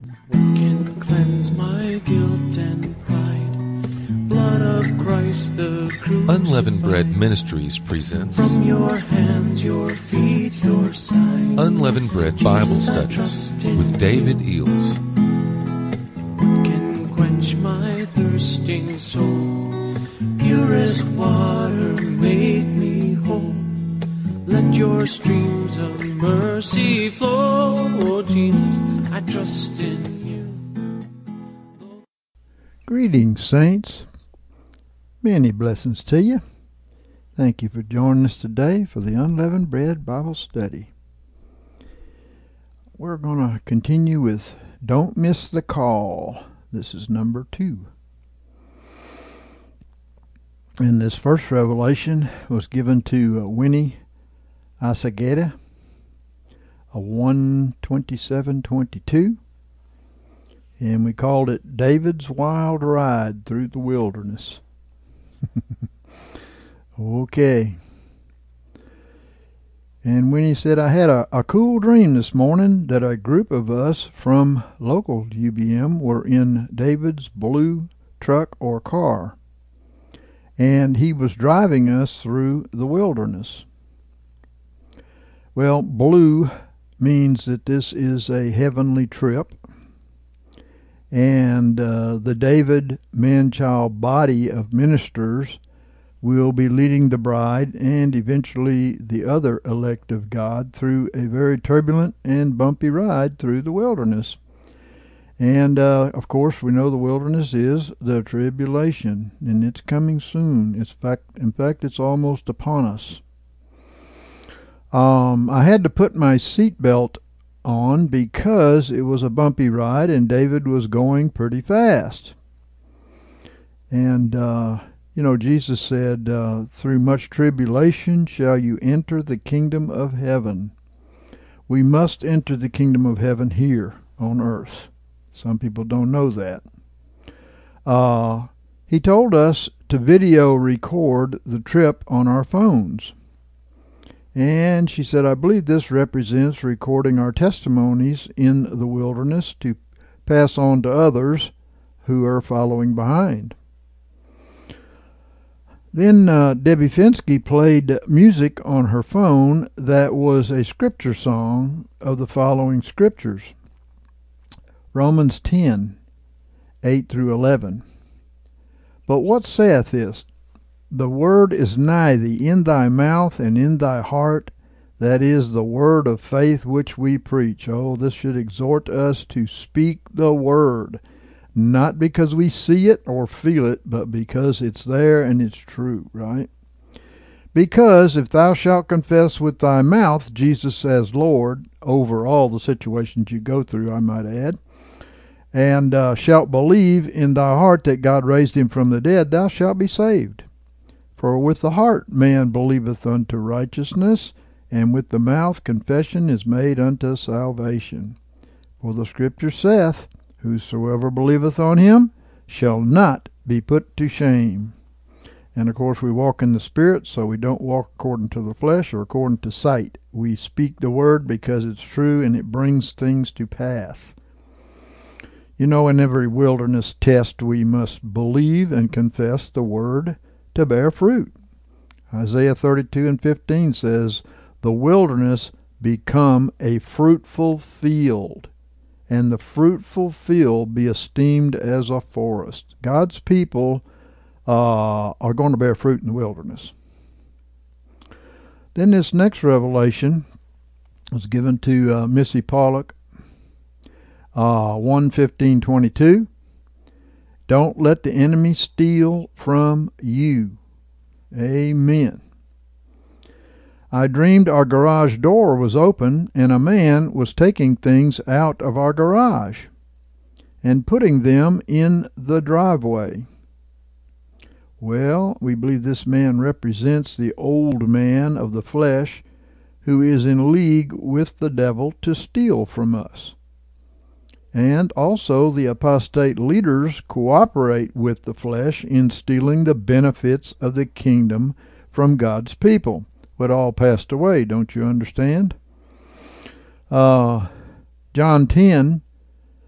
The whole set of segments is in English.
What can cleanse my guilt and pride? Blood of Christ the crucified. Unleavened Bread Ministries presents From your hands, your feet, your side. Unleavened Bread Bible Jesus, I Studies trust in with David Eels. What can quench my thirsting soul? Purest water, make me whole. Let your streams of mercy flow. Oh, Jesus, I trust in you. Greetings, saints. Many blessings to you. Thank you for joining us today for the Unleavened Bread Bible Study. We're going to continue with Don't Miss the Call. This is number 2. And this first revelation was given to Winnie Asageda, 1:27:22, and we called it David's Wild Ride Through the Wilderness. Okay. And Winnie said, I had a cool dream this morning that a group of us from local UBM were in David's blue truck or car, and he was driving us through the wilderness. Well, blue means that this is a heavenly trip, and the David man-child body of ministers will be leading the bride and eventually the other elect of God through a very turbulent and bumpy ride through the wilderness. And, of course, we know the wilderness is the tribulation, and it's coming soon. In fact, it's almost upon us. I had to put my seatbelt on because it was a bumpy ride and David was going pretty fast. And, Jesus said, through much tribulation shall you enter the kingdom of heaven. We must enter the kingdom of heaven here on earth. Some people don't know that. He told us to video record the trip on our phones. And she said, I believe this represents recording our testimonies in the wilderness to pass on to others who are following behind. Then Debbie Finsky played music on her phone that was a scripture song of the following scriptures. Romans 10:8-11. But what saith this? The word is nigh thee, in thy mouth and in thy heart, that is the word of faith which we preach. Oh, this should exhort us to speak the word, not because we see it or feel it, but because it's there and it's true, right? Because if thou shalt confess with thy mouth Jesus as Lord over all the situations you go through, I might add, and shalt believe in thy heart that God raised him from the dead, thou shalt be saved. For with the heart man believeth unto righteousness, and with the mouth confession is made unto salvation. For the scripture saith, whosoever believeth on him shall not be put to shame. And of course we walk in the Spirit, so we don't walk according to the flesh or according to sight. We speak the word because it's true and it brings things to pass. In every wilderness test we must believe and confess the word to bear fruit. Isaiah 32:15 says, the wilderness become a fruitful field, and the fruitful field be esteemed as a forest. God's people are going to bear fruit in the wilderness. Then this next revelation was given to Missy Pollock, 1:15-22. Don't let the enemy steal from you. Amen. I dreamed our garage door was open and a man was taking things out of our garage and putting them in the driveway. Well, we believe this man represents the old man of the flesh who is in league with the devil to steal from us. And also the apostate leaders cooperate with the flesh in stealing the benefits of the kingdom from God's people. What all passed away, don't you understand? John 10,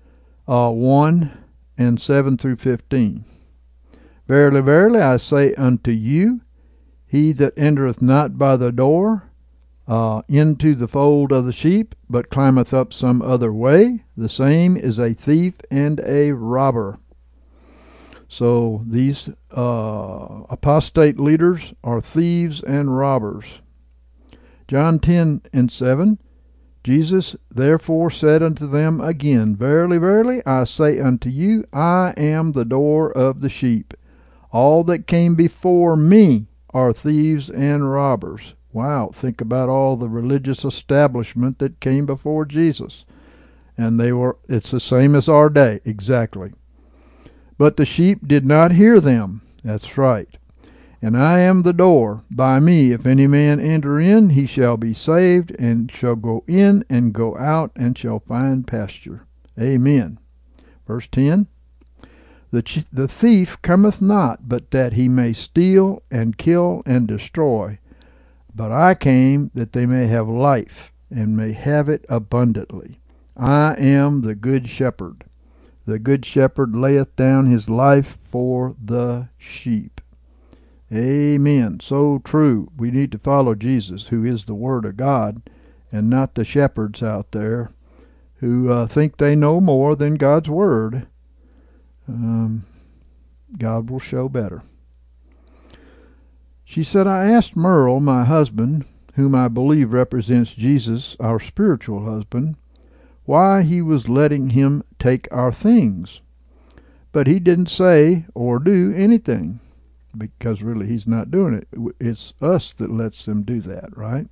1 and 7 through 15. Verily, verily, I say unto you, he that entereth not by the door into the fold of the sheep, but climbeth up some other way, the same is a thief and a robber. So these apostate leaders are thieves and robbers. John 10 and 7, Jesus therefore said unto them again, Verily, verily, I say unto you, I am the door of the sheep. All that came before me are thieves and robbers. Wow, think about all the religious establishment that came before Jesus. And it's the same as our day, exactly. But the sheep did not hear them. That's right. And I am the door. By me, if any man enter in, he shall be saved, and shall go in and go out, and shall find pasture. Amen. Verse 10. The thief cometh not, but that he may steal, and kill, and destroy. But I came that they may have life, and may have it abundantly. I am the good shepherd. The good shepherd layeth down his life for the sheep. Amen. So true. We need to follow Jesus, who is the Word of God, and not the shepherds out there who think they know more than God's Word. God will show better. She said, I asked Merle, my husband, whom I believe represents Jesus, our spiritual husband, why he was letting him take our things. But he didn't say or do anything, because really he's not doing it. It's us that lets them do that, right?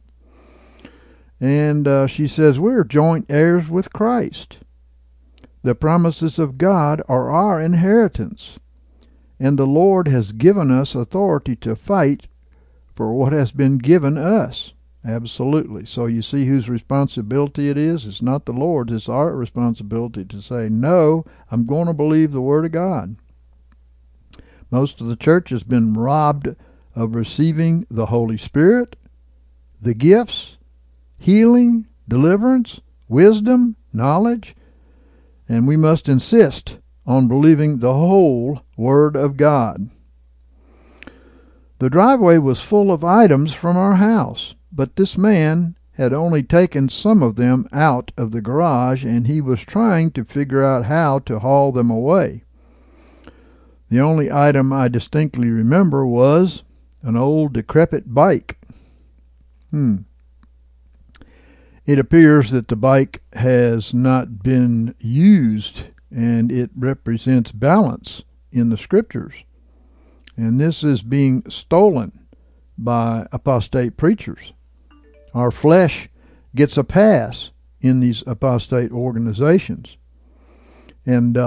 And she says, we're joint heirs with Christ. The promises of God are our inheritance, and the Lord has given us authority to fight for what has been given us. Absolutely. So you see whose responsibility it is? It's not the Lord's. It's our responsibility to say, no, I'm going to believe the Word of God. Most of the church has been robbed of receiving the Holy Spirit, the gifts, healing, deliverance, wisdom, knowledge, and we must insist on believing the whole Word of God. The driveway was full of items from our house, but this man had only taken some of them out of the garage, and he was trying to figure out how to haul them away. The only item I distinctly remember was an old decrepit bike. It appears that the bike has not been used, and it represents balance in the Scriptures. And this is being stolen by apostate preachers. Our flesh gets a pass in these apostate organizations. And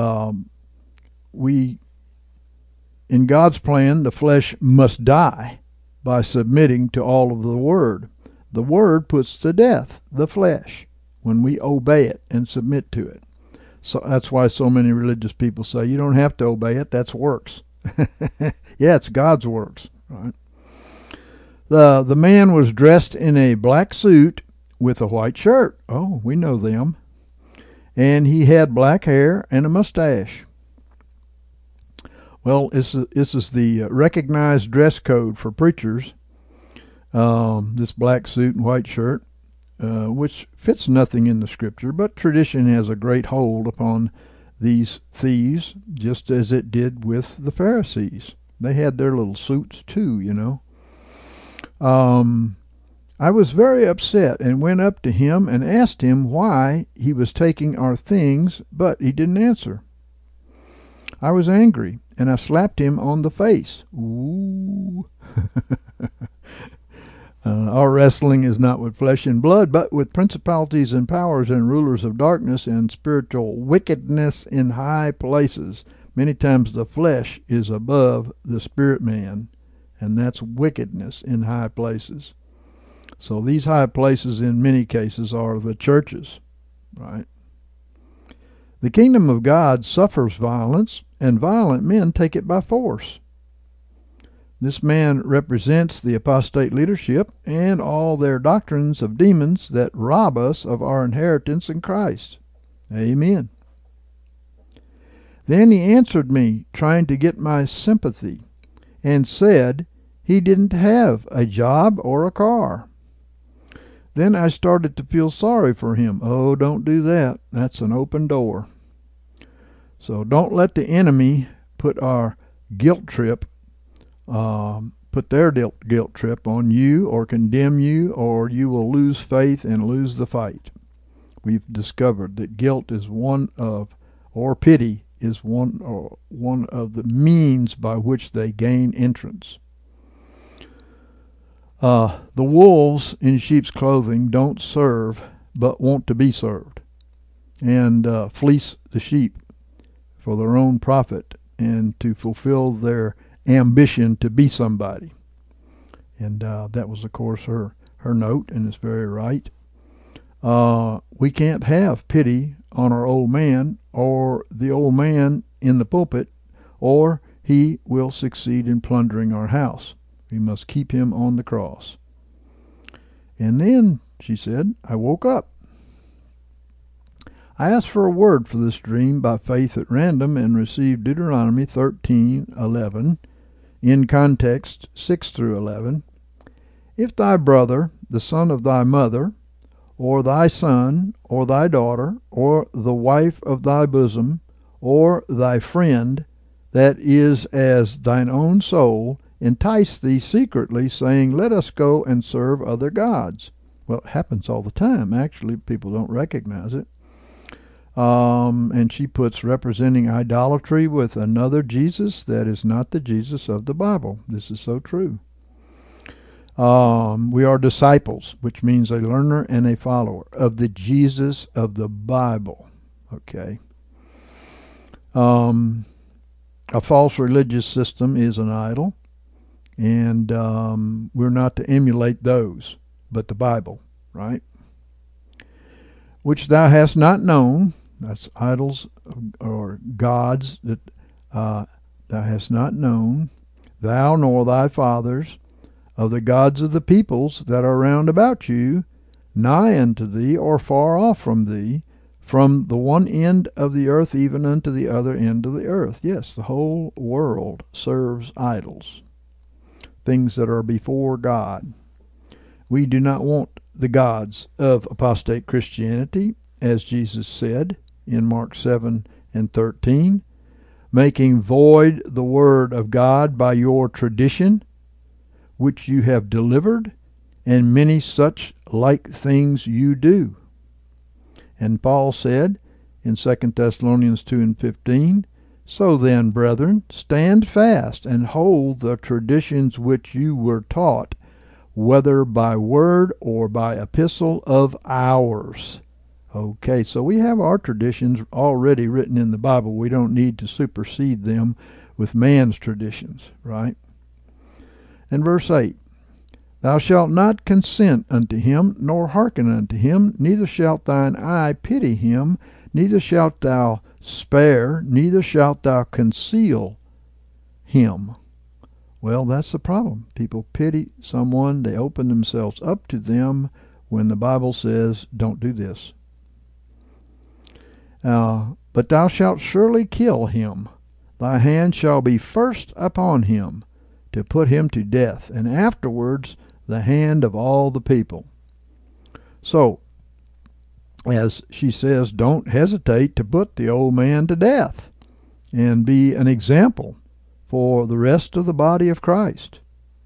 in God's plan, the flesh must die by submitting to all of the Word. The Word puts to death the flesh when we obey it and submit to it. So that's why so many religious people say you don't have to obey it, that's works. Yeah, it's God's works, right? The man was dressed in a black suit with a white shirt. Oh, we know them. And he had black hair and a mustache. Well, this is the recognized dress code for preachers, this black suit and white shirt, which fits nothing in the Scripture, but tradition has a great hold upon these thieves, just as it did with the Pharisees. They had their little suits too, you know. I was very upset and went up to him and asked him why he was taking our things, but he didn't answer. I was angry, and I slapped him on the face. Ooh. Our wrestling is not with flesh and blood, but with principalities and powers and rulers of darkness and spiritual wickedness in high places. Many times the flesh is above the spirit man, and that's wickedness in high places. So these high places in many cases are the churches, right? The kingdom of God suffers violence, and violent men take it by force. This man represents the apostate leadership and all their doctrines of demons that rob us of our inheritance in Christ. Amen. Then he answered me, trying to get my sympathy, and said he didn't have a job or a car. Then I started to feel sorry for him. Oh, don't do that. That's an open door. So don't let the enemy put our guilt trip, put their guilt trip on you or condemn you, or you will lose faith and lose the fight. We've discovered that guilt is or pity is one of the means by which they gain entrance. The wolves in sheep's clothing don't serve, but want to be served, and fleece the sheep for their own profit and to fulfill their ambition to be somebody. And that was, of course, her note, and it's very right. We can't have pity on our old man or the old man in the pulpit, or he will succeed in plundering our house. We must keep him on the cross. And then, she said, I woke up. I asked for a word for this dream by faith at random and received Deuteronomy 13:11, in context 6 through 11. If thy brother, the son of thy mother, or thy son, or thy daughter, or the wife of thy bosom, or thy friend, that is as thine own soul, entice thee secretly, saying, Let us go and serve other gods. Well, it happens all the time. Actually, people don't recognize it. And she puts representing idolatry with another Jesus that is not the Jesus of the Bible. This is so true. We are disciples, which means a learner and a follower of the Jesus of the Bible. Okay. A false religious system is an idol, and we're not to emulate those, but the Bible, right? Which thou hast not known. That's idols or gods that thou hast not known, thou nor thy fathers, of the gods of the peoples that are round about you, nigh unto thee, or far off from thee, from the one end of the earth even unto the other end of the earth. Yes, the whole world serves idols, things that are before God. We do not want the gods of apostate Christianity, as Jesus said in Mark 7:13, making void the word of God by your tradition, which you have delivered, and many such like things you do. And Paul said in 2 Thessalonians 2:15, So then, brethren, stand fast and hold the traditions which you were taught, whether by word or by epistle of ours. Okay, so we have our traditions already written in the Bible. We don't need to supersede them with man's traditions, right? And verse 8, Thou shalt not consent unto him, nor hearken unto him, neither shalt thine eye pity him, neither shalt thou spare, neither shalt thou conceal him. Well, that's the problem. People pity someone, they open themselves up to them when the Bible says, don't do this. But thou shalt surely kill him. Thy hand shall be first upon him, to put him to death, and afterwards the hand of all the people. So, as she says, don't hesitate to put the old man to death and be an example for the rest of the body of Christ.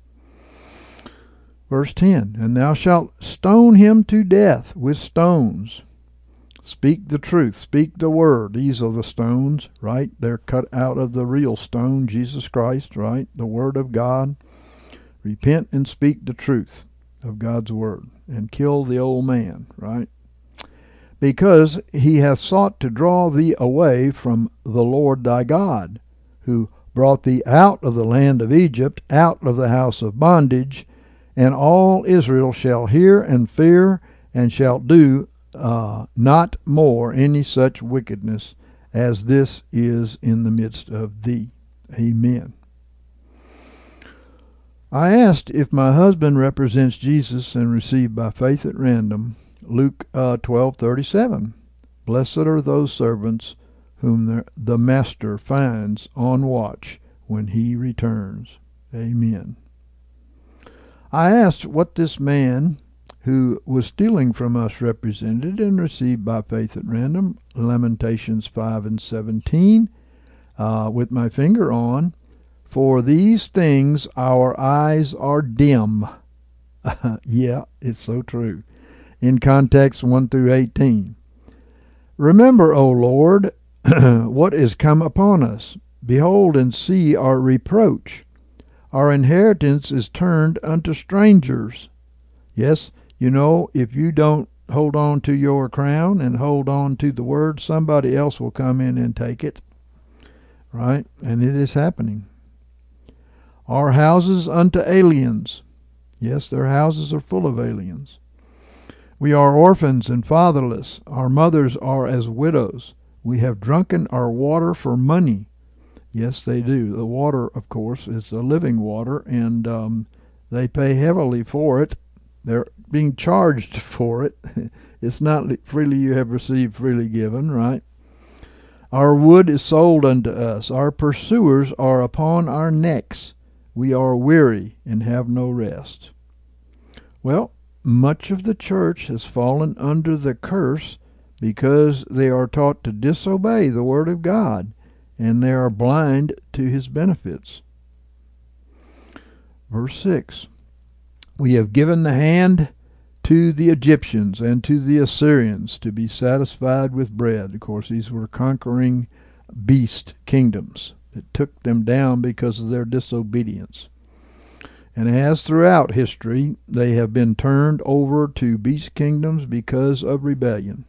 Verse 10, And thou shalt stone him to death with stones. Speak the truth, speak the word. These are the stones, right? They're cut out of the real stone, Jesus Christ, right? The word of God. Repent and speak the truth of God's word, and kill the old man, right? Because he hath sought to draw thee away from the Lord thy God, who brought thee out of the land of Egypt, out of the house of bondage, and all Israel shall hear and fear, and shall do not more any such wickedness as this is in the midst of thee. Amen. I asked if my husband represents Jesus and received by faith at random Luke 12:37. Blessed are those servants whom the Master finds on watch when he returns. Amen. I asked what this man who was stealing from us represented and received by faith at random, Lamentations 5:17, with my finger on, for these things our eyes are dim. Yeah, it's so true. In context 1 through 18. Remember, O Lord, what is come upon us. Behold and see our reproach. Our inheritance is turned unto strangers. Yes, you know, if you don't hold on to your crown and hold on to the word, somebody else will come in and take it. Right? And it is happening. Our houses unto aliens. Yes, their houses are full of aliens. We are orphans and fatherless. Our mothers are as widows. We have drunken our water for money. Yes, they do. The water, of course, is the living water, and they pay heavily for it. They're being charged for it. It's not freely you have received, freely given, right? Our wood is sold unto us. Our pursuers are upon our necks. We are weary and have no rest. Well, much of the church has fallen under the curse because they are taught to disobey the Word of God, and they are blind to His benefits. Verse 6, we have given the hand to the Egyptians and to the Assyrians to be satisfied with bread. Of course, these were conquering beast kingdoms that took them down because of their disobedience. And as throughout history, they have been turned over to beast kingdoms because of rebellion.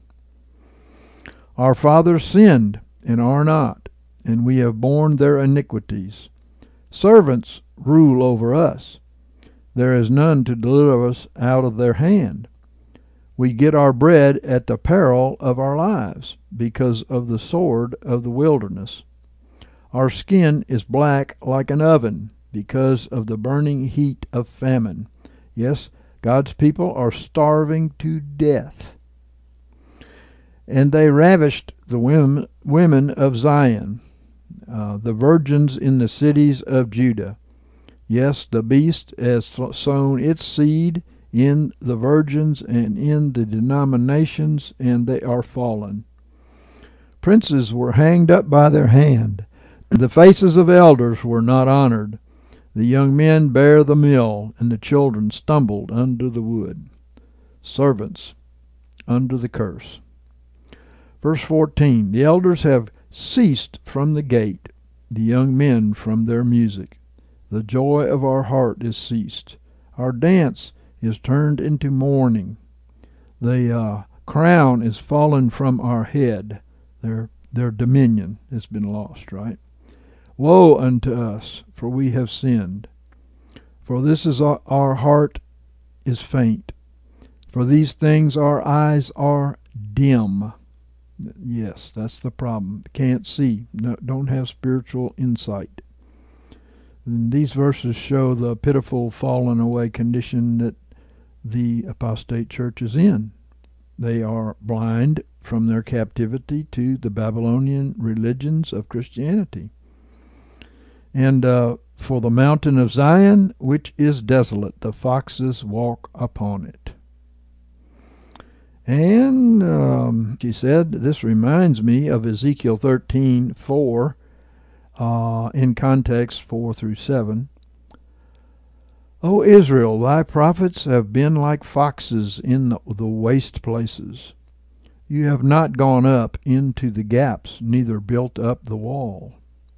Our fathers sinned and are not, and we have borne their iniquities. Servants rule over us. There is none to deliver us out of their hand. We get our bread at the peril of our lives because of the sword of the wilderness. Our skin is black like an oven because of the burning heat of famine. Yes, God's people are starving to death. And they ravished the women of Zion, the virgins in the cities of Judah. Yes, the beast has sown its seed in the virgins and in the denominations, and they are fallen. Princes were hanged up by their hand. The faces of elders were not honored. The young men bare the mill, and the children stumbled under the wood. Servants under the curse. Verse 14, the elders have ceased from the gate, the young men from their music. The joy of our heart is ceased. Our dance is turned into mourning. The crown is fallen from our head. Their dominion has been lost, right? Woe unto us, for we have sinned. For this is our heart is faint. For these things our eyes are dim. Yes, that's the problem. Can't see. No, don't have spiritual insight. And these verses show the pitiful fallen away condition that the apostate church is in. They are blind from their captivity to the Babylonian religions of Christianity. And for the mountain of Zion, which is desolate, the foxes walk upon it. And she said, this reminds me of Ezekiel 13:4, in context 4 through 7. O Israel, thy prophets have been like foxes in the waste places. You have not gone up into the gaps, neither built up the wall.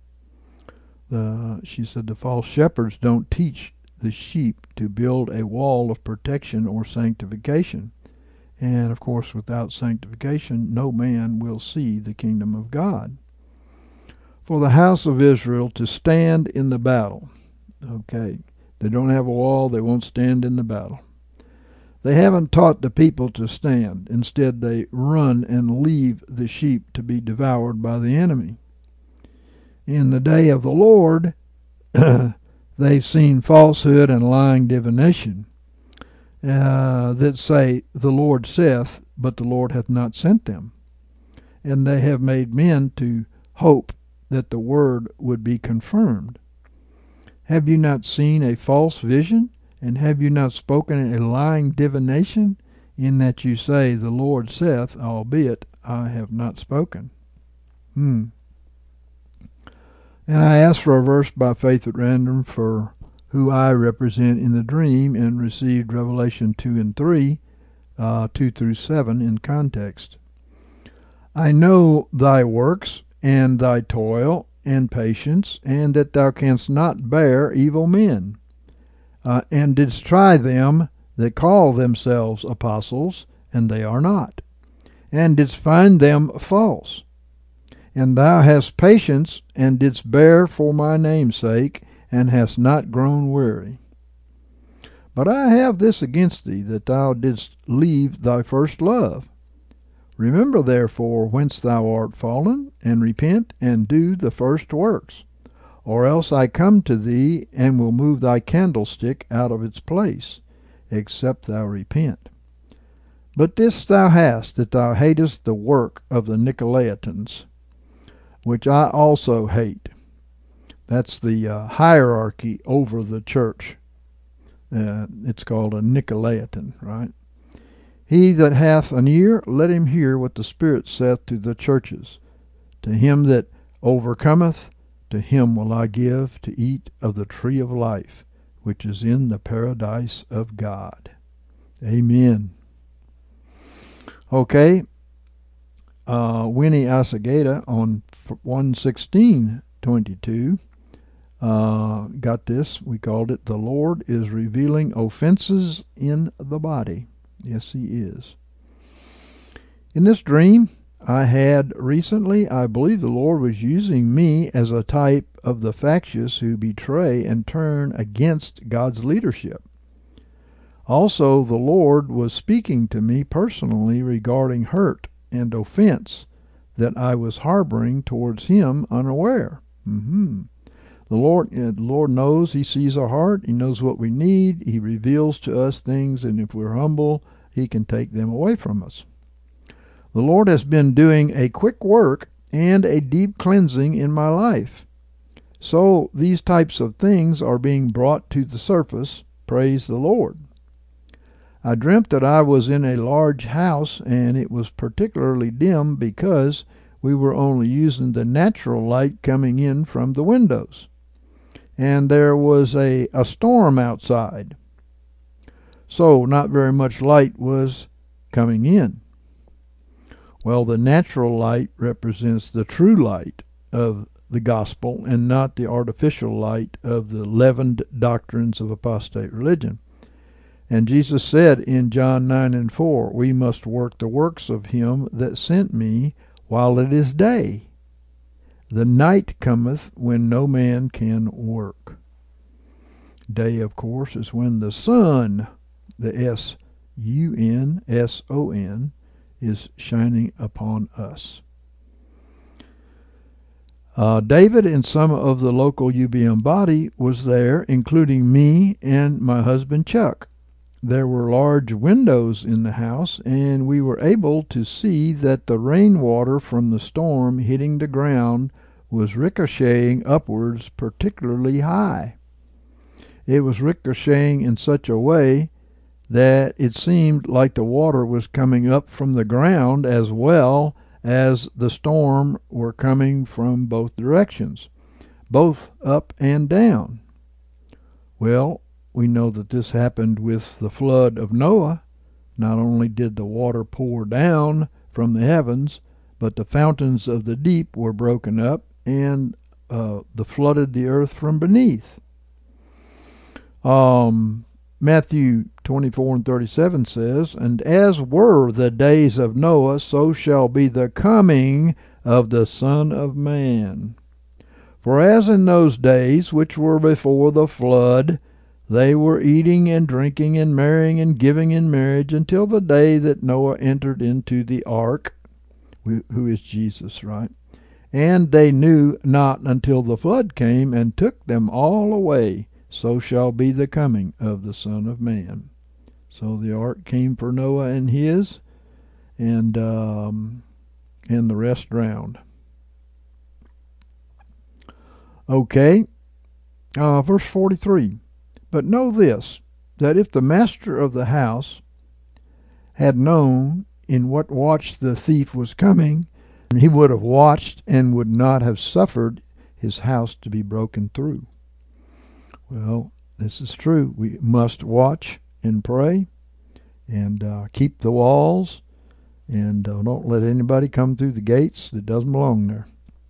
She said the false shepherds don't teach the sheep to build a wall of protection or sanctification. And, of course, without sanctification, no man will see the kingdom of God. For the house of Israel to stand in the battle. Okay, they don't have a wall, they won't stand in the battle. They haven't taught the people to stand. Instead, they run and leave the sheep to be devoured by the enemy. In the day of the Lord, they've seen falsehood and lying divination. That say, the Lord saith, but the Lord hath not sent them. and they have made men to hope that the word would be confirmed. Have you not seen a false vision, and have you not spoken a lying divination, in that you say, The Lord saith, albeit I have not spoken? And I asked for a verse by faith at random for who I represent in the dream, and received Revelation 2 and 3, 2 through 7 in context. I know thy works, and thy toil, and patience, and that thou canst not bear evil men, and didst try them that call themselves apostles, and they are not, and didst find them false. And thou hast patience, and didst bear for my name's sake, and hast not grown weary. But I have this against thee, that thou didst leave thy first love. Remember therefore whence thou art fallen, and repent, and do the first works. Or else I come to thee, and will move thy candlestick out of its place, except thou repent. But this thou hast, that thou hatest the work of the Nicolaitans, which I also hate. That's the hierarchy over the church. It's called a Nicolaitan, right? He that hath an ear, let him hear what the Spirit saith to the churches. To him that overcometh, to him will I give to eat of the tree of life, which is in the paradise of God. Amen. Okay. Winnie Asagata on 1:16:22 got this. We called it, The Lord is revealing offenses in the body. Yes, he is. In this dream I had recently, I believe the Lord was using me as a type of the factious who betray and turn against God's leadership. Also, the Lord was speaking to me personally regarding hurt and offense that I was harboring towards him unaware. The Lord knows. He sees our heart. He knows what we need. He reveals to us things, and if we're humble, he can take them away from us. The Lord has been doing a quick work and a deep cleansing in my life. So these types of things are being brought to the surface. Praise the Lord. I dreamt that I was in a large house, and it was particularly dim because we were only using the natural light coming in from the windows. And there was a storm outside. So not very much light was coming in. Well, the natural light represents the true light of the gospel, and not the artificial light of the leavened doctrines of apostate religion. And Jesus said in John 9:4, we must work the works of him that sent me while it is day. The night cometh when no man can work. Day, of course, is when the sun, the S-U-N-S-O-N, is shining upon us. David and some of the local UBM body was there, including me and my husband Chuck. There were large windows in the house, and we were able to see that the rainwater from the storm hitting the ground was ricocheting upwards particularly high. It was ricocheting in such a way that it seemed like the water was coming up from the ground as well as the storm were coming from both directions, both up and down. Well, we know that this happened with the flood of Noah. Not only did the water pour down from the heavens, but the fountains of the deep were broken up and flooded the earth from beneath. Matthew 24:37 says, and as were the days of Noah, so shall be the coming of the Son of Man. For as in those days which were before the flood, they were eating and drinking and marrying and giving in marriage until the day that Noah entered into the ark, who is Jesus, right? And they knew not until the flood came and took them all away. So shall be the coming of the Son of Man. So the ark came for Noah and his, and and the rest drowned. Okay, verse 43. But know this, that if the master of the house had known in what watch the thief was coming, he would have watched and would not have suffered his house to be broken through. Well, this is true. We must watch and pray and keep the walls, and don't let anybody come through the gates that doesn't belong there.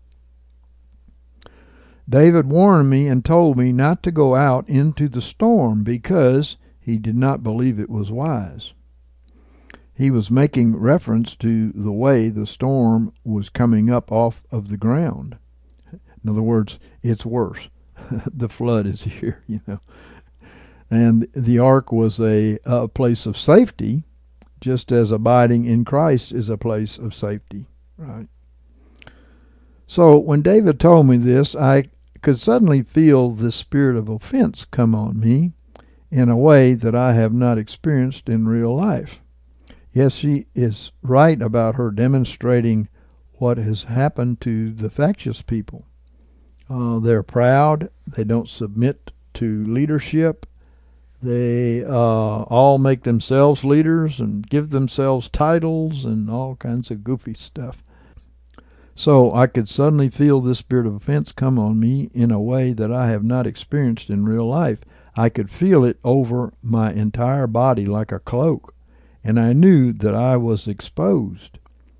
David warned me and told me not to go out into the storm because he did not believe it was wise. He was making reference to the way the storm was coming up off of the ground. In other words, it's worse. The flood is here, And the ark was a place of safety, just as abiding in Christ is a place of safety, right? So when David told me this, I could suddenly feel the spirit of offense come on me in a way that I have not experienced in real life. Yes, she is right about her demonstrating what has happened to the factious people. They're proud. They don't submit to leadership. They all make themselves leaders and give themselves titles and all kinds of goofy stuff. So I could suddenly feel this spirit of offense come on me in a way that I have not experienced in real life. I could feel it over my entire body like a cloak, and I knew that I was exposed.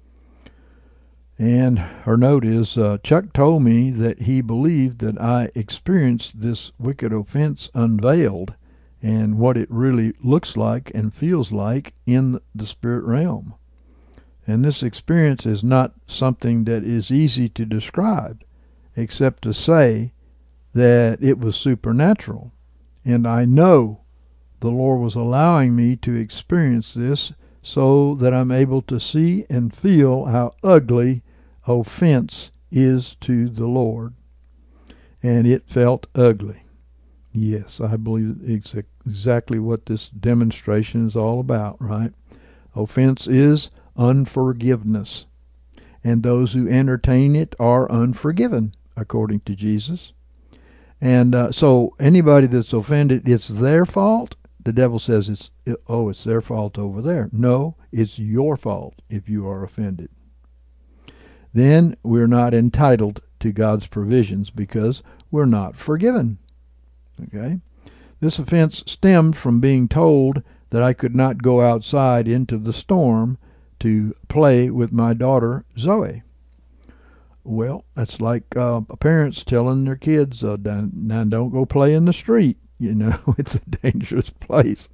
And her note is, Chuck told me that he believed that I experienced this wicked offense unveiled and what it really looks like and feels like in the spirit realm. And this experience is not something that is easy to describe, except to say that it was supernatural. And I know the Lord was allowing me to experience this so that I'm able to see and feel how ugly offense is to the Lord. And it felt ugly. Yes, I believe it's exactly what this demonstration is all about, right? Offense is unforgiveness, and those who entertain it are unforgiven, according to Jesus. And so anybody that's offended, it's their fault. The devil says it's their fault over there. No, it's your fault if you are offended. Then we're not entitled to God's provisions because we're not forgiven. Okay? This offense stemmed from being told that I could not go outside into the storm to play with my daughter Zoe. Well, that's like parents telling their kids, now don't go play in the street. It's a dangerous place.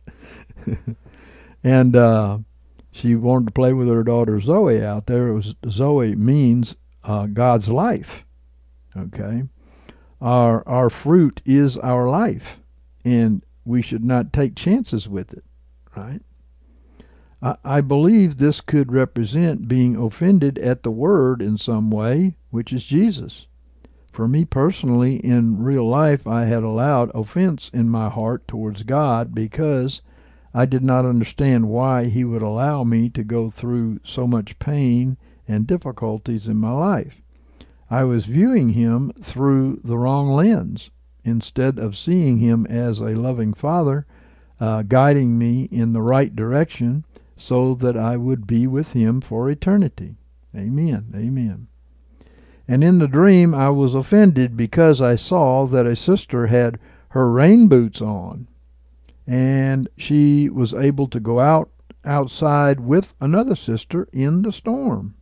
And she wanted to play with her daughter Zoe out there. Zoe means God's life. Okay? Our fruit is our life, and we should not take chances with it, right? I believe this could represent being offended at the Word in some way, which is Jesus. For me personally, in real life, I had allowed offense in my heart towards God because I did not understand why He would allow me to go through so much pain and difficulties in my life. I was viewing Him through the wrong lens, instead of seeing Him as a loving Father, guiding me in the right direction, so that I would be with Him for eternity. Amen. Amen. And in the dream I was offended because I saw that a sister had her rain boots on, and she was able to go outside with another sister in the storm.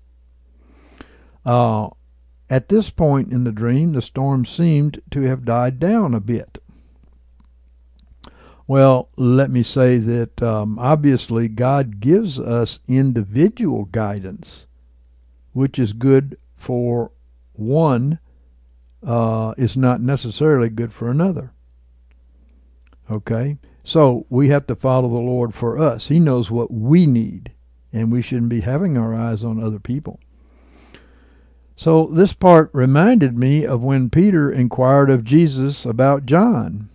At this point in the dream, the storm seemed to have died down a bit. Well, let me say that obviously God gives us individual guidance, which is good for one, is not necessarily good for another. Okay? So we have to follow the Lord for us. He knows what we need, and we shouldn't be having our eyes on other people. So this part reminded me of when Peter inquired of Jesus about John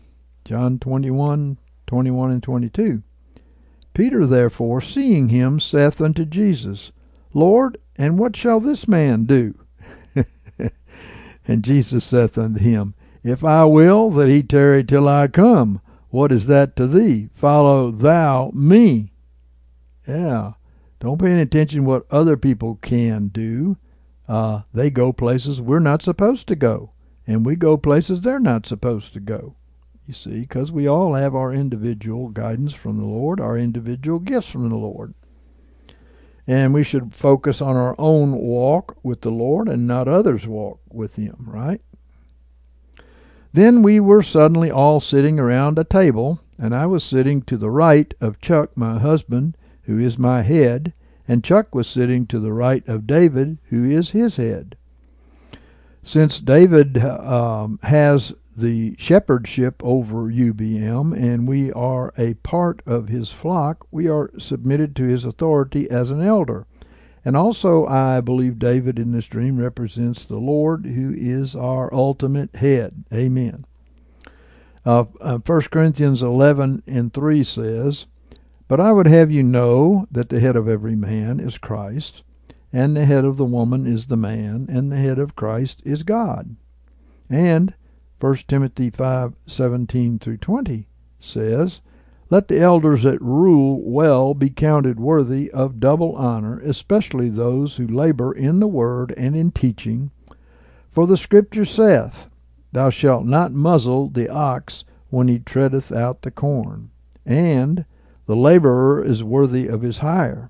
21:21 and 22. Peter therefore, seeing him, saith unto Jesus, Lord, and what shall this man do? And Jesus saith unto him, If I will that he tarry till I come, what is that to thee? Follow thou me. Yeah. Don't pay any attention what other people can do. They go places we're not supposed to go, and we go places they're not supposed to go. You see, because we all have our individual guidance from the Lord, our individual gifts from the Lord. And we should focus on our own walk with the Lord and not others' walk with Him, right? Then we were suddenly all sitting around a table, and I was sitting to the right of Chuck, my husband, who is my head, and Chuck was sitting to the right of David, who is his head. Since David has the shepherdship over UBM, and we are a part of his flock, we are submitted to his authority as an elder. And also, I believe David in this dream represents the Lord, who is our ultimate head. Amen. 1 Corinthians 11:3 says, But I would have you know that the head of every man is Christ, and the head of the woman is the man, and the head of Christ is God. And 1 Timothy 5:17-20 says, Let the elders that rule well be counted worthy of double honor, especially those who labor in the word and in teaching. For the Scripture saith, Thou shalt not muzzle the ox when he treadeth out the corn, and the laborer is worthy of his hire.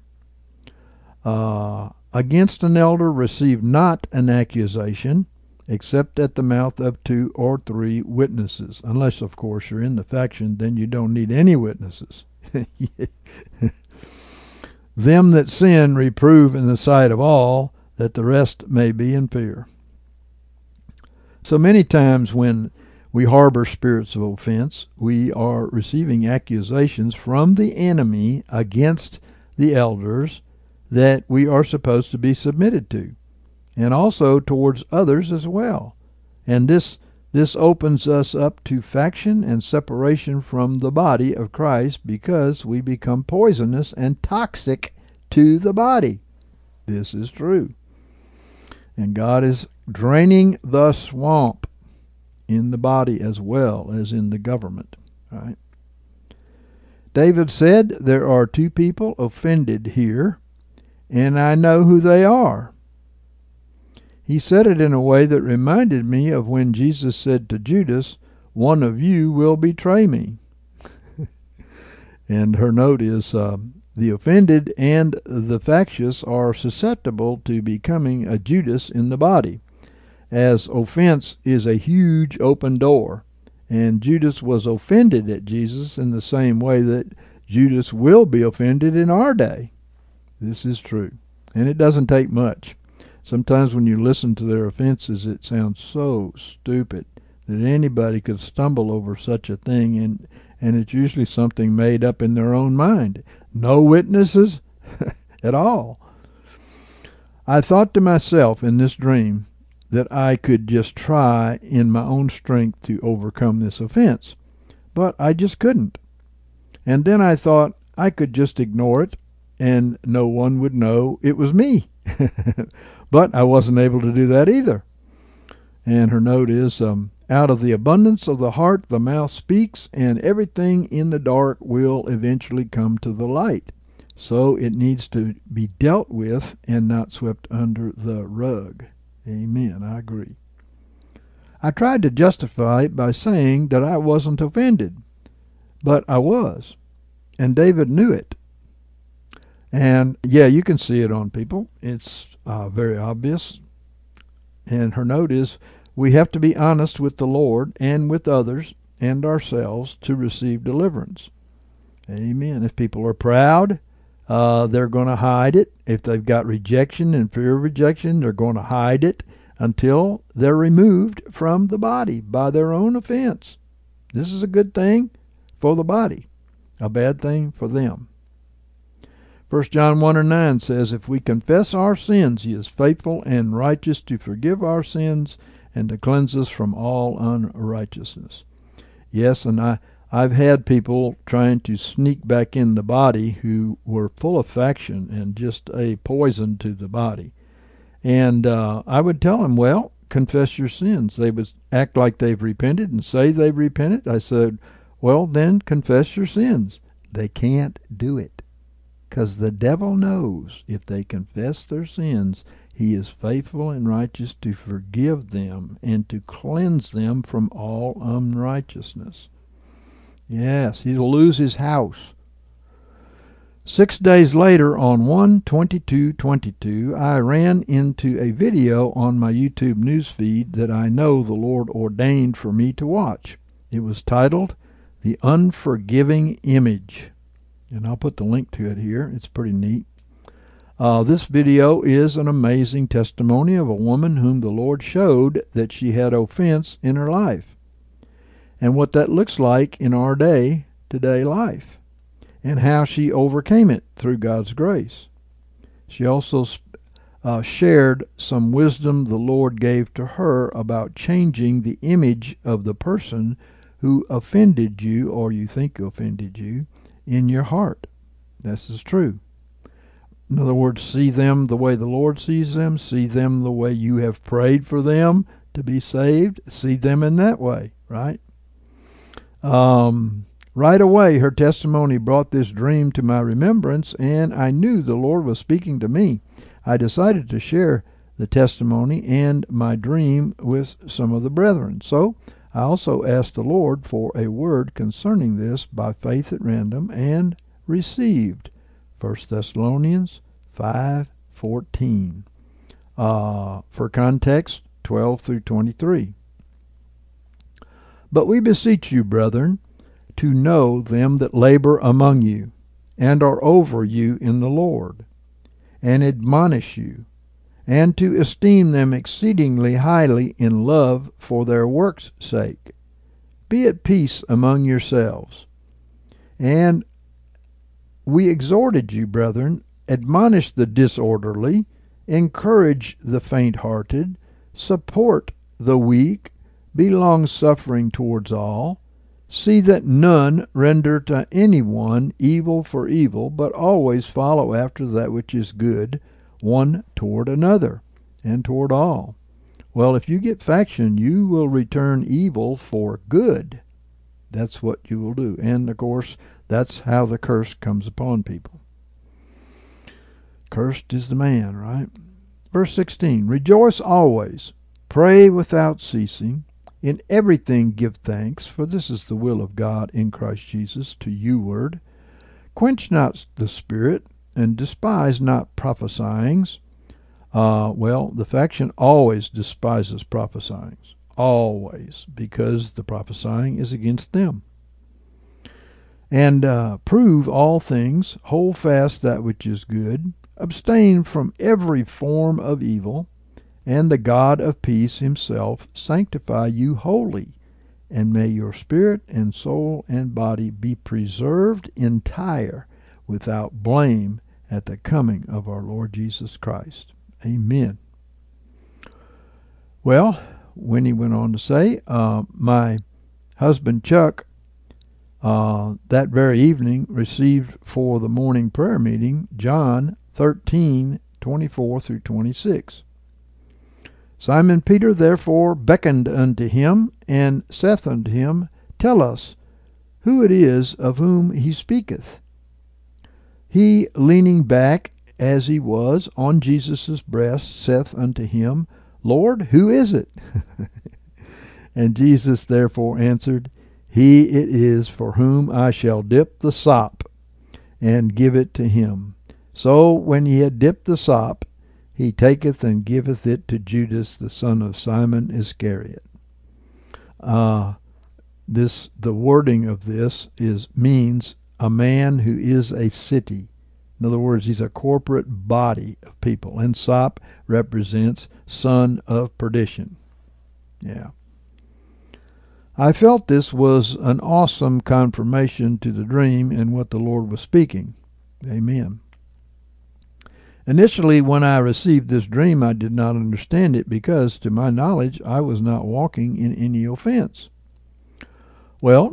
Against an elder receive not an accusation, except at the mouth of 2 or 3 witnesses. Unless, of course, you're in the faction, then you don't need any witnesses. Them that sin reprove in the sight of all, that the rest may be in fear. So many times when we harbor spirits of offense, we are receiving accusations from the enemy against the elders that we are supposed to be submitted to, and also towards others as well. And this opens us up to faction and separation from the body of Christ, because we become poisonous and toxic to the body. This is true. And God is draining the swamp in the body as well as in the government. Right? David said, There are 2 people offended here, and I know who they are. He said it in a way that reminded me of when Jesus said to Judas, One of you will betray me. And her note is, the offended and the factious are susceptible to becoming a Judas in the body, as offense is a huge open door, and Judas was offended at Jesus in the same way that Judas will be offended in our day. This is true, and it doesn't take much. Sometimes when you listen to their offenses, it sounds so stupid that anybody could stumble over such a thing, and it's usually something made up in their own mind. No witnesses at all. I thought to myself in this dream that I could just try in my own strength to overcome this offense, but I just couldn't. And then I thought I could just ignore it, and no one would know it was me. But I wasn't able to do that either. And her note is, out of the abundance of the heart the mouth speaks, and everything in the dark will eventually come to the light. So it needs to be dealt with and not swept under the rug. Amen. I agree. I tried to justify it by saying that I wasn't offended, but I was, and David knew it. And yeah, you can see it on people. It's very obvious. And her note is, we have to be honest with the Lord and with others and ourselves to receive deliverance. Amen. If people are proud, they're going to hide it. If they've got rejection and fear of rejection, they're going to hide it until they're removed from the body by their own offense. This is a good thing for the body, a bad thing for them. 1 John 1:9 says, If we confess our sins, He is faithful and righteous to forgive our sins and to cleanse us from all unrighteousness. Yes, and I've had people trying to sneak back in the body who were full of faction and just a poison to the body. And I would tell them, well, confess your sins. They would act like they've repented and say they've repented. I said, well, then confess your sins. They can't do it, because the devil knows if they confess their sins, he is faithful and righteous to forgive them and to cleanse them from all unrighteousness. Yes, he'll lose his house. 6 days later, on 1/22/22, I ran into a video on my YouTube news feed that I know the Lord ordained for me to watch. It was titled, The Unforgiving Image. And I'll put the link to it here. It's pretty neat. This video is an amazing testimony of a woman whom the Lord showed that she had offense in her life, and what that looks like in our day-to-day life, and how she overcame it through God's grace. She also shared some wisdom the Lord gave to her about changing the image of the person who offended you, or you think offended you, in your heart. This is true. In other words, see them the way the Lord sees them, see them the way you have prayed for them to be saved, see them in that way, right? Right away, her testimony brought this dream to my remembrance, and I knew the Lord was speaking to me. I decided to share the testimony and my dream with some of the brethren. So I also asked the Lord for a word concerning this by faith at random, and received 1 Thessalonians 5:14. For context, 12-23. But we beseech you, brethren, to know them that labor among you, and are over you in the Lord, and admonish you, and to esteem them exceedingly highly in love for their works' sake. Be at peace among yourselves. And we exhorted you, brethren, admonish the disorderly, encourage the faint-hearted, support the weak, be long-suffering towards all. See that none render to any one evil for evil, but always follow after that which is good, one toward another, and toward all. Well, if you get faction, you will return evil for good. That's what you will do. And, of course, that's how the curse comes upon people. Cursed is the man, right? Verse 16, rejoice always, pray without ceasing, in everything give thanks, for this is the will of God in Christ Jesus to you-ward. Quench not the spirit, and despise not prophesyings. The faction always despises prophesyings. Always, because the prophesying is against them. And prove all things, hold fast that which is good, abstain from every form of evil, and the God of peace himself sanctify you wholly, and may your spirit and soul and body be preserved entire, without blame, at the coming of our Lord Jesus Christ. Amen. Well, Winnie went on to say, my husband Chuck, that very evening, received for the morning prayer meeting John 13:24-26. Simon Peter therefore beckoned unto him, and saith unto him, Tell us who it is of whom he speaketh. He, leaning back as he was on Jesus' breast, saith unto him, Lord, who is it? And Jesus therefore answered, He it is for whom I shall dip the sop, and give it to him. So when he had dipped the sop, he taketh and giveth it to Judas, the son of Simon Iscariot. The wording of this means a man who is a city. In other words, he's a corporate body of people. And sop represents son of perdition. Yeah. I felt this was an awesome confirmation to the dream and what the Lord was speaking. Amen. Initially, when I received this dream, I did not understand it because, to my knowledge, I was not walking in any offense. Well,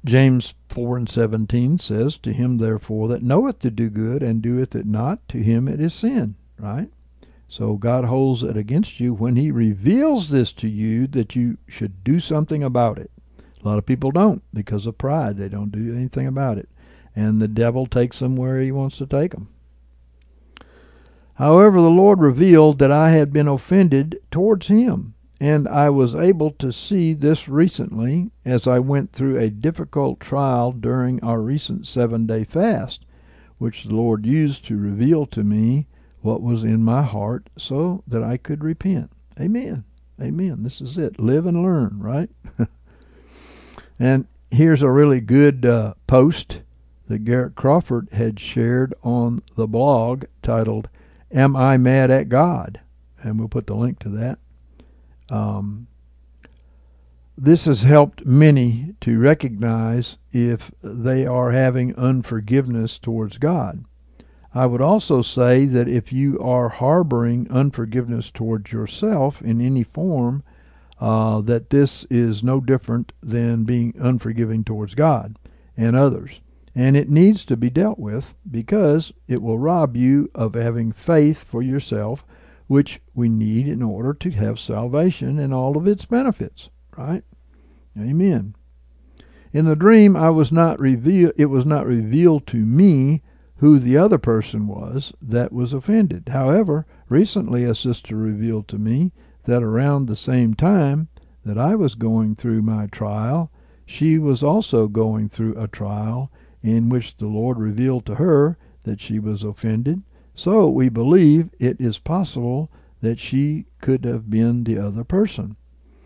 James 4:17 says, "To him therefore that knoweth to do good and doeth it not, to him it is sin." Right? So God holds it against you when he reveals this to you that you should do something about it. A lot of people don't because of pride. They don't do anything about it. And the devil takes them where he wants to take them. However, the Lord revealed that I had been offended towards him, and I was able to see this recently as I went through a difficult trial during our recent 7-day fast, which the Lord used to reveal to me what was in my heart so that I could repent. Amen. Amen. This is it. Live and learn, right? And here's a really good post that Garrett Crawford had shared on the blog titled, "Am I Mad at God?" And we'll put the link to that. This has helped many to recognize if they are having unforgiveness towards God. I would also say that if you are harboring unforgiveness towards yourself in any form, that this is no different than being unforgiving towards God and others. And it needs to be dealt with because it will rob you of having faith for yourself, which we need in order to have salvation and all of its benefits, right? Amen. In the dream, it was not revealed to me who the other person was that was offended. However, recently a sister revealed to me that around the same time that I was going through my trial, she was also going through a trial in which the Lord revealed to her that she was offended. So we believe it is possible that she could have been the other person.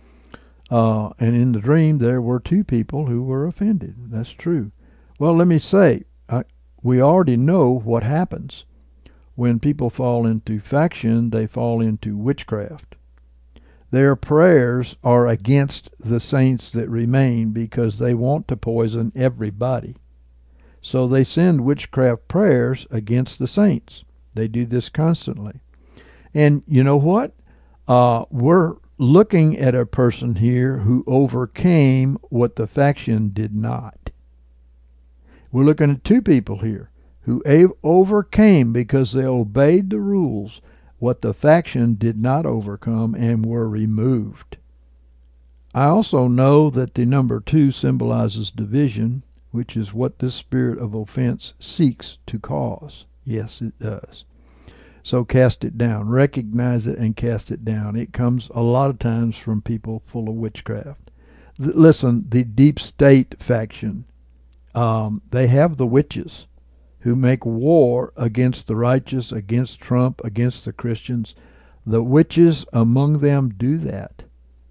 And in the dream, there were 2 people who were offended. That's true. Well, let me say, we already know what happens. When people fall into faction, they fall into witchcraft. Their prayers are against the saints that remain because they want to poison everybody. So they send witchcraft prayers against the saints. They do this constantly. And you know what? We're looking at a person here who overcame what the faction did not. We're looking at 2 people here who overcame because they obeyed the rules what the faction did not overcome and were removed. I also know that the number 2 symbolizes division, which is what this spirit of offense seeks to cause. Yes, it does. So cast it down. Recognize it and cast it down. It comes a lot of times from people full of witchcraft. Listen, the deep state faction, they have the witches who make war against the righteous, against Trump, against the Christians. The witches among them do that.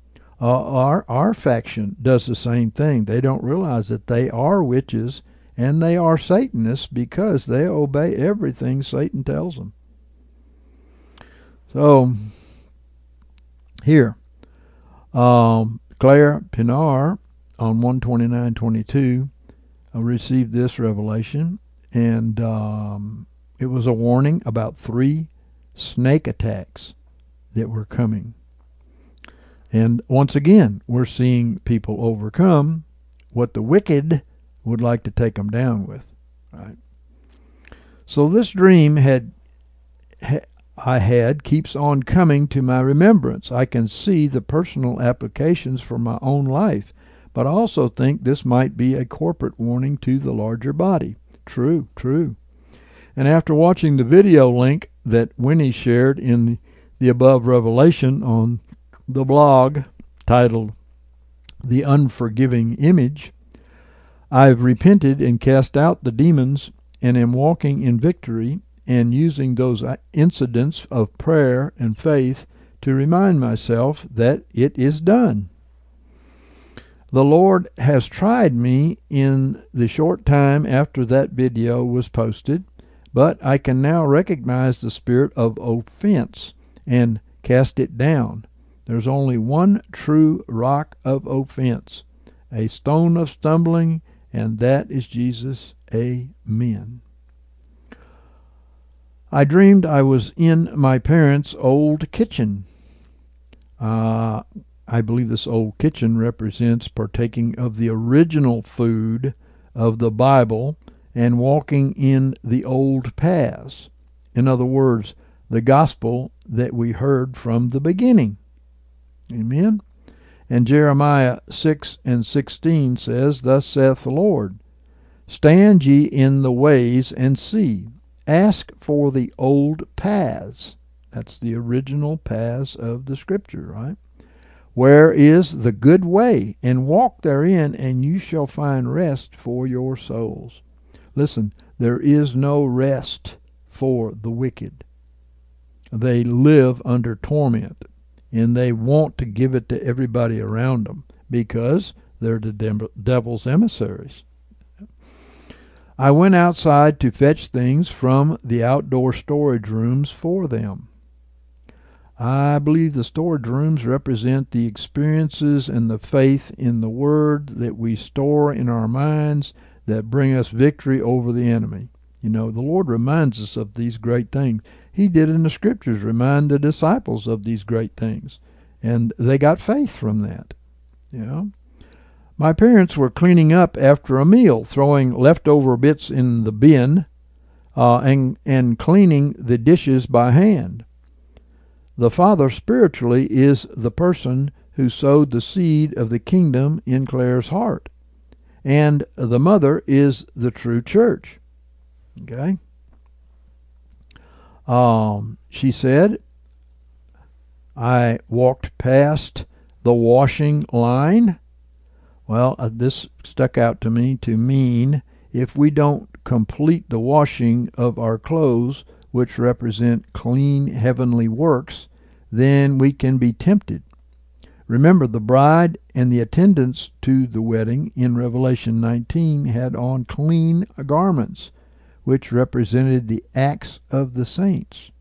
Our faction does the same thing. They don't realize that they are witches and they are Satanists because they obey everything Satan tells them. So, here, Claire Pinar on 129:22 received this revelation, and it was a warning about 3 snake attacks that were coming. And once again, we're seeing people overcome what the wicked would like to take them down with. Right? So this dream I had keeps on coming to my remembrance. I can see the personal applications for my own life, but I also think this might be a corporate warning to the larger body. True. And after watching the video link that Winnie shared in the above revelation on the blog titled The Unforgiving Image, I've repented and cast out the demons and am walking in victory and using those incidents of prayer and faith to remind myself that it is done. The Lord has tried me in the short time after that video was posted, but I can now recognize the spirit of offense and cast it down. There's only one true rock of offense, a stone of stumbling, and that is Jesus. Amen. I dreamed I was in my parents' old kitchen. I believe this old kitchen represents partaking of the original food of the Bible and walking in the old paths. In other words, the gospel that we heard from the beginning. Amen? And Jeremiah 6:16 says, Thus saith the Lord, Stand ye in the ways and see. Ask for the old paths. That's the original paths of the Scripture, right? Where is the good way? And walk therein, and you shall find rest for your souls. Listen, there is no rest for the wicked. They live under torment, and they want to give it to everybody around them because they're the devil's emissaries. I went outside to fetch things from the outdoor storage rooms for them. I believe the storage rooms represent the experiences and the faith in the Word that we store in our minds that bring us victory over the enemy. You know, the Lord reminds us of these great things. He did in the Scriptures remind the disciples of these great things, and they got faith from that. You know, my parents were cleaning up after a meal, throwing leftover bits in the bin, and cleaning the dishes by hand. The father spiritually is the person who sowed the seed of the kingdom in Claire's heart, and the mother is the true church. Okay? She said, I walked past the washing line. Well, this stuck out to me to mean if we don't complete the washing of our clothes, which represent clean heavenly works, then we can be tempted. Remember, the bride and the attendants to the wedding in Revelation 19 had on clean garments, which represented the acts of the saints.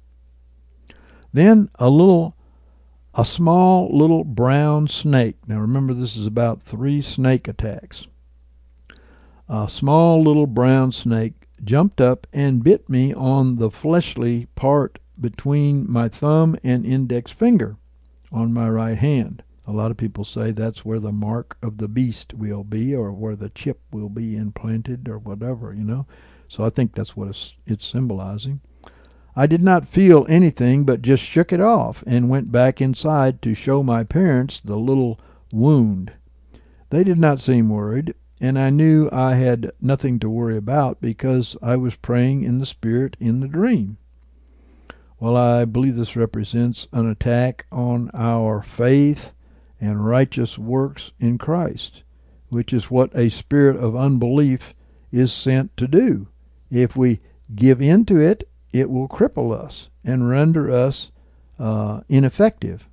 Then a small little brown snake. Now remember, this is about 3 snake attacks. A small little brown snake jumped up and bit me on the fleshly part between my thumb and index finger on my right hand. A lot of people say that's where the mark of the beast will be, or where the chip will be implanted, or whatever, you know. So I think that's what it's symbolizing. I did not feel anything, but just shook it off and went back inside to show my parents the little wound. They did not seem worried, and I knew I had nothing to worry about because I was praying in the Spirit in the dream. Well, I believe this represents an attack on our faith and righteous works in Christ, which is what a spirit of unbelief is sent to do. If we give in to it, it will cripple us and render us ineffective.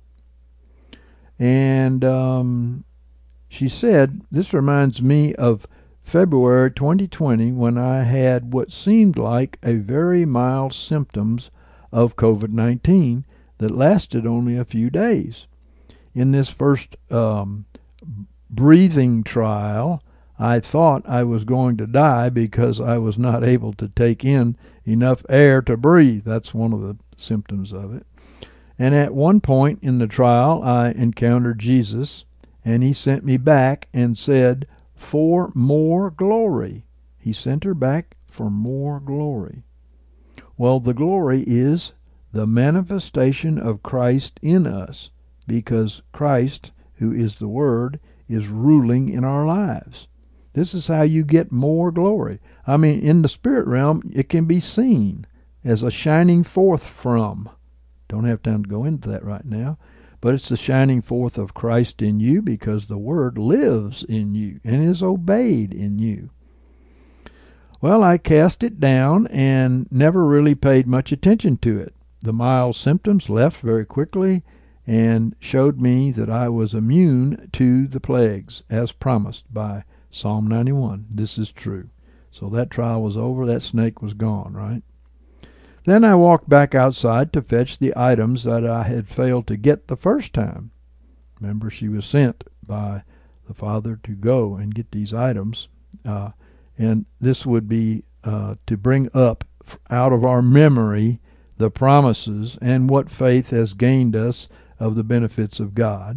And she said, this reminds me of February 2020 when I had what seemed like a very mild symptoms of COVID-19 that lasted only a few days. In this first breathing trial, I thought I was going to die because I was not able to take in enough air to breathe. That's one of the symptoms of it. And at one point in the trial, I encountered Jesus, and he sent me back and said, for more glory. He sent her back for more glory. Well, the glory is the manifestation of Christ in us, because Christ, who is the Word, is ruling in our lives. This is how you get more glory. I mean, in the spirit realm, it can be seen as a shining forth from. Don't have time to go into that right now. But it's the shining forth of Christ in you because the Word lives in you and is obeyed in you. Well, I cast it down and never really paid much attention to it. The mild symptoms left very quickly and showed me that I was immune to the plagues as promised by Psalm 91. This is true. So that trial was over. That snake was gone, right? Then I walked back outside to fetch the items that I had failed to get the first time. Remember, she was sent by the Father to go and get these items. And this would be to bring up out of our memory the promises and what faith has gained us of the benefits of God.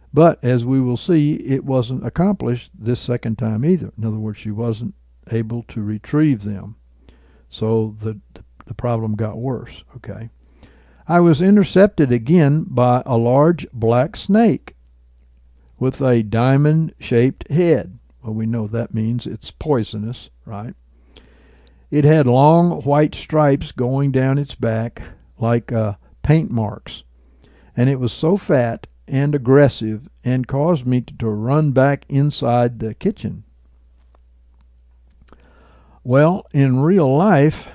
But as we will see, it wasn't accomplished this second time either. In other words, she wasn't able to retrieve them. So the problem got worse, okay? I was intercepted again by a large black snake with a diamond-shaped head. Well, we know that means it's poisonous, right? It had long white stripes going down its back like paint marks, and it was so fat and aggressive and caused me to run back inside the kitchen. Well, in real life,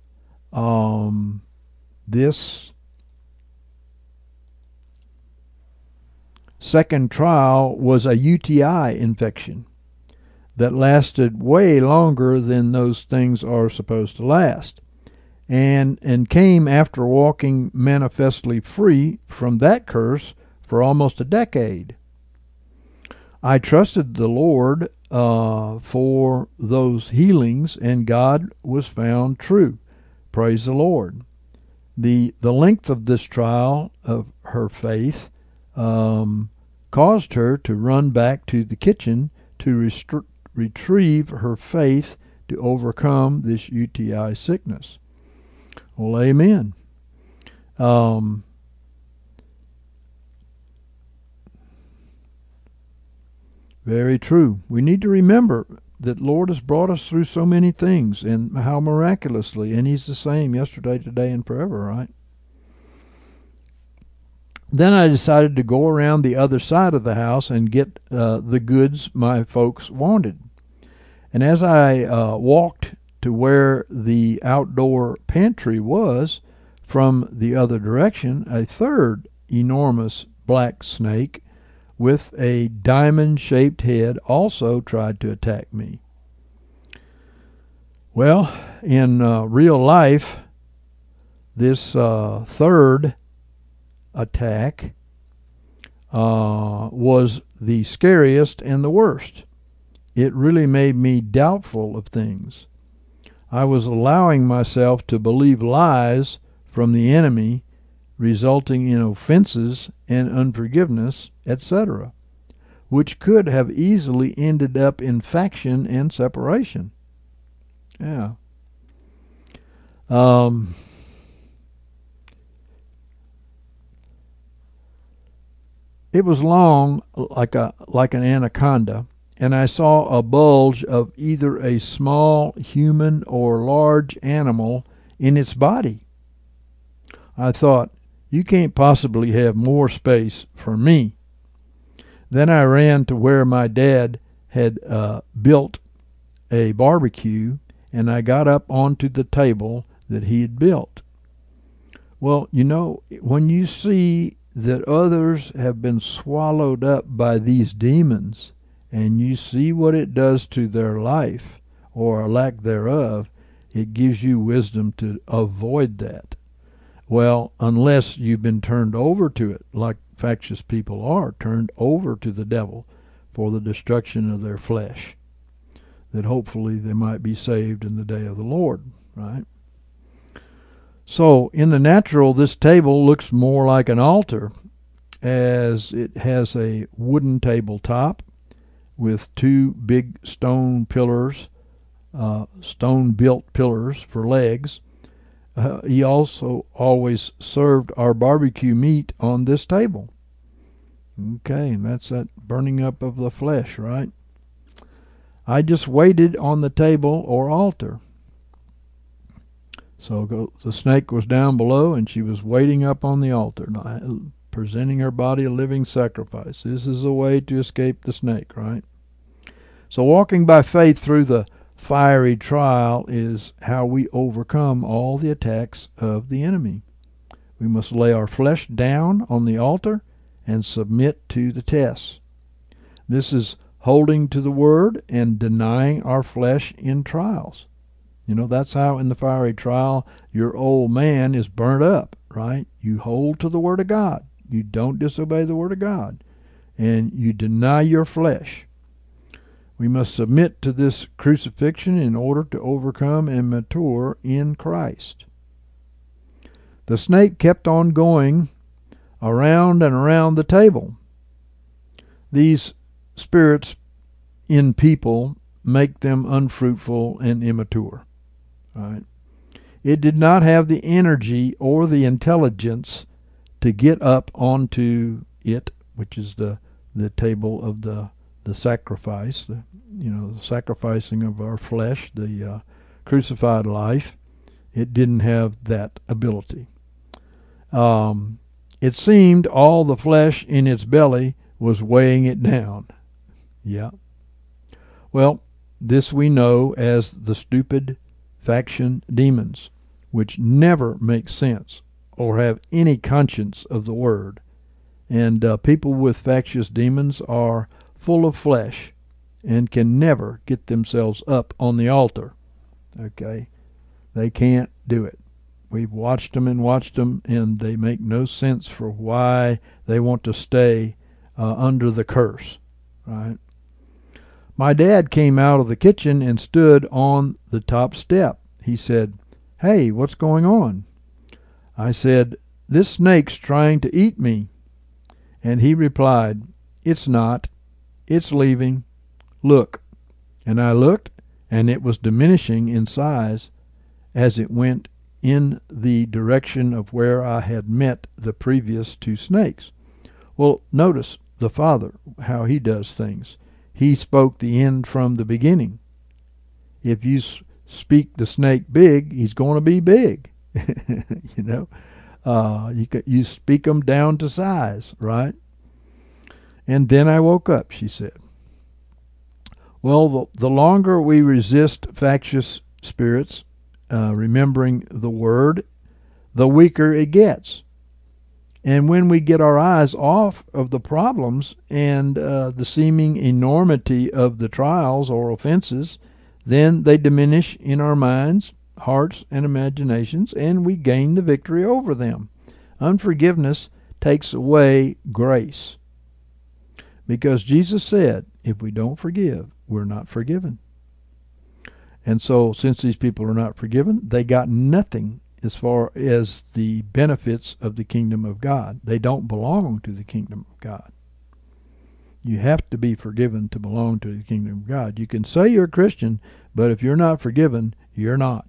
this second trial was a UTI infection that lasted way longer than those things are supposed to last, and came after walking manifestly free from that curse for almost a decade. I trusted the Lord for those healings, and God was found true. Praise the Lord. The length of this trial of her faith caused her to run back to the kitchen to retrieve her faith to overcome this UTI sickness. Well, amen. Very true. We need to remember that Lord has brought us through so many things, and how miraculously, and He's the same yesterday, today, and forever, right? Then I decided to go around the other side of the house and get the goods my folks wanted. And as I walked to where the outdoor pantry was from the other direction, a third enormous black snake with a diamond-shaped head also tried to attack me. Well, in real life, this third attack was the scariest and the worst. It really made me doubtful of things. I was allowing myself to believe lies from the enemy, resulting in offenses and unforgiveness, etc., which could have easily ended up in faction and separation. Yeah. It was long, like an anaconda, and I saw a bulge of either a small human or large animal in its body. I thought, you can't possibly have more space for me. Then I ran to where my dad had built a barbecue, and I got up onto the table that he had built. Well, you know, when you see that others have been swallowed up by these demons, and you see what it does to their life, or lack thereof, it gives you wisdom to avoid that. Well, unless you've been turned over to it, like factious people are, turned over to the devil for the destruction of their flesh, that hopefully they might be saved in the day of the Lord, right? So, in the natural, this table looks more like an altar, as it has a wooden tabletop with two big stone pillars, stone-built pillars for legs. He also always served our barbecue meat on this table. Okay, and that's that burning up of the flesh, right? I just waited on the table or altar. So the snake was down below, and she was waiting up on the altar, presenting her body a living sacrifice. This is a way to escape the snake, right? So walking by faith through the fiery trial is how we overcome all the attacks of the enemy. We must lay our flesh down on the altar and submit to the tests. This is holding to the word and denying our flesh in trials. You know, that's how in the fiery trial your old man is burnt up, right? You hold to the word of God. You don't disobey the word of God. And you deny your flesh. We must submit to this crucifixion in order to overcome and mature in Christ. The snake kept on going around and around the table. These spirits in people make them unfruitful and immature. Right? It did not have the energy or the intelligence to get up onto it, which is the table of the sacrifice, the sacrificing of our flesh, the crucified life. It didn't have that ability. It seemed all the flesh in its belly was weighing it down. Yeah. Well, this we know as the stupid faction demons, which never make sense or have any conscience of the word. And people with factious demons are full of flesh and can never get themselves up on the altar. Okay? They can't do it. We've watched them, and they make no sense for why they want to stay under the curse. Right? My dad came out of the kitchen and stood on the top step. He said, "Hey, what's going on?" I said, "This snake's trying to eat me." And he replied, "It's not. It's leaving. Look." And I looked, and it was diminishing in size as it went in the direction of where I had met the previous two snakes. Well, notice the Father, how he does things. He spoke the end from the beginning. If you speak the snake big, he's going to be big. You speak them down to size, right? And then I woke up, she said. Well, the longer we resist factious spirits, remembering the word, the weaker it gets. And when we get our eyes off of the problems and the seeming enormity of the trials or offenses, then they diminish in our minds, hearts, and imaginations, and we gain the victory over them. Unforgiveness takes away grace. Because Jesus said, if we don't forgive, we're not forgiven. And so, since these people are not forgiven, they got nothing as far as the benefits of the kingdom of God. They don't belong to the kingdom of God. You have to be forgiven to belong to the kingdom of God. You can say you're a Christian, but if you're not forgiven, you're not.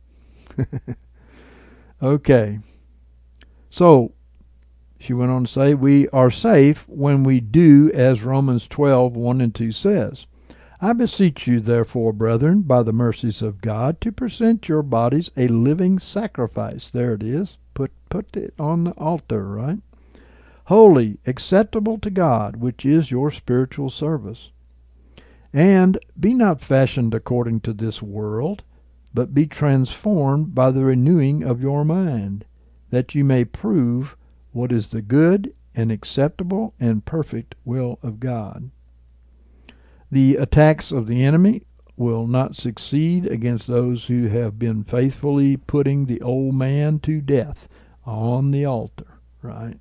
Okay. So, she went on to say, we are safe when we do as Romans 12:1-2 says. I beseech you, therefore, brethren, by the mercies of God, to present your bodies a living sacrifice. There it is. Put it on the altar, right? Holy, acceptable to God, which is your spiritual service. And be not fashioned according to this world, but be transformed by the renewing of your mind, that you may prove what is the good and acceptable and perfect will of God. The attacks of the enemy will not succeed against those who have been faithfully putting the old man to death on the altar, right?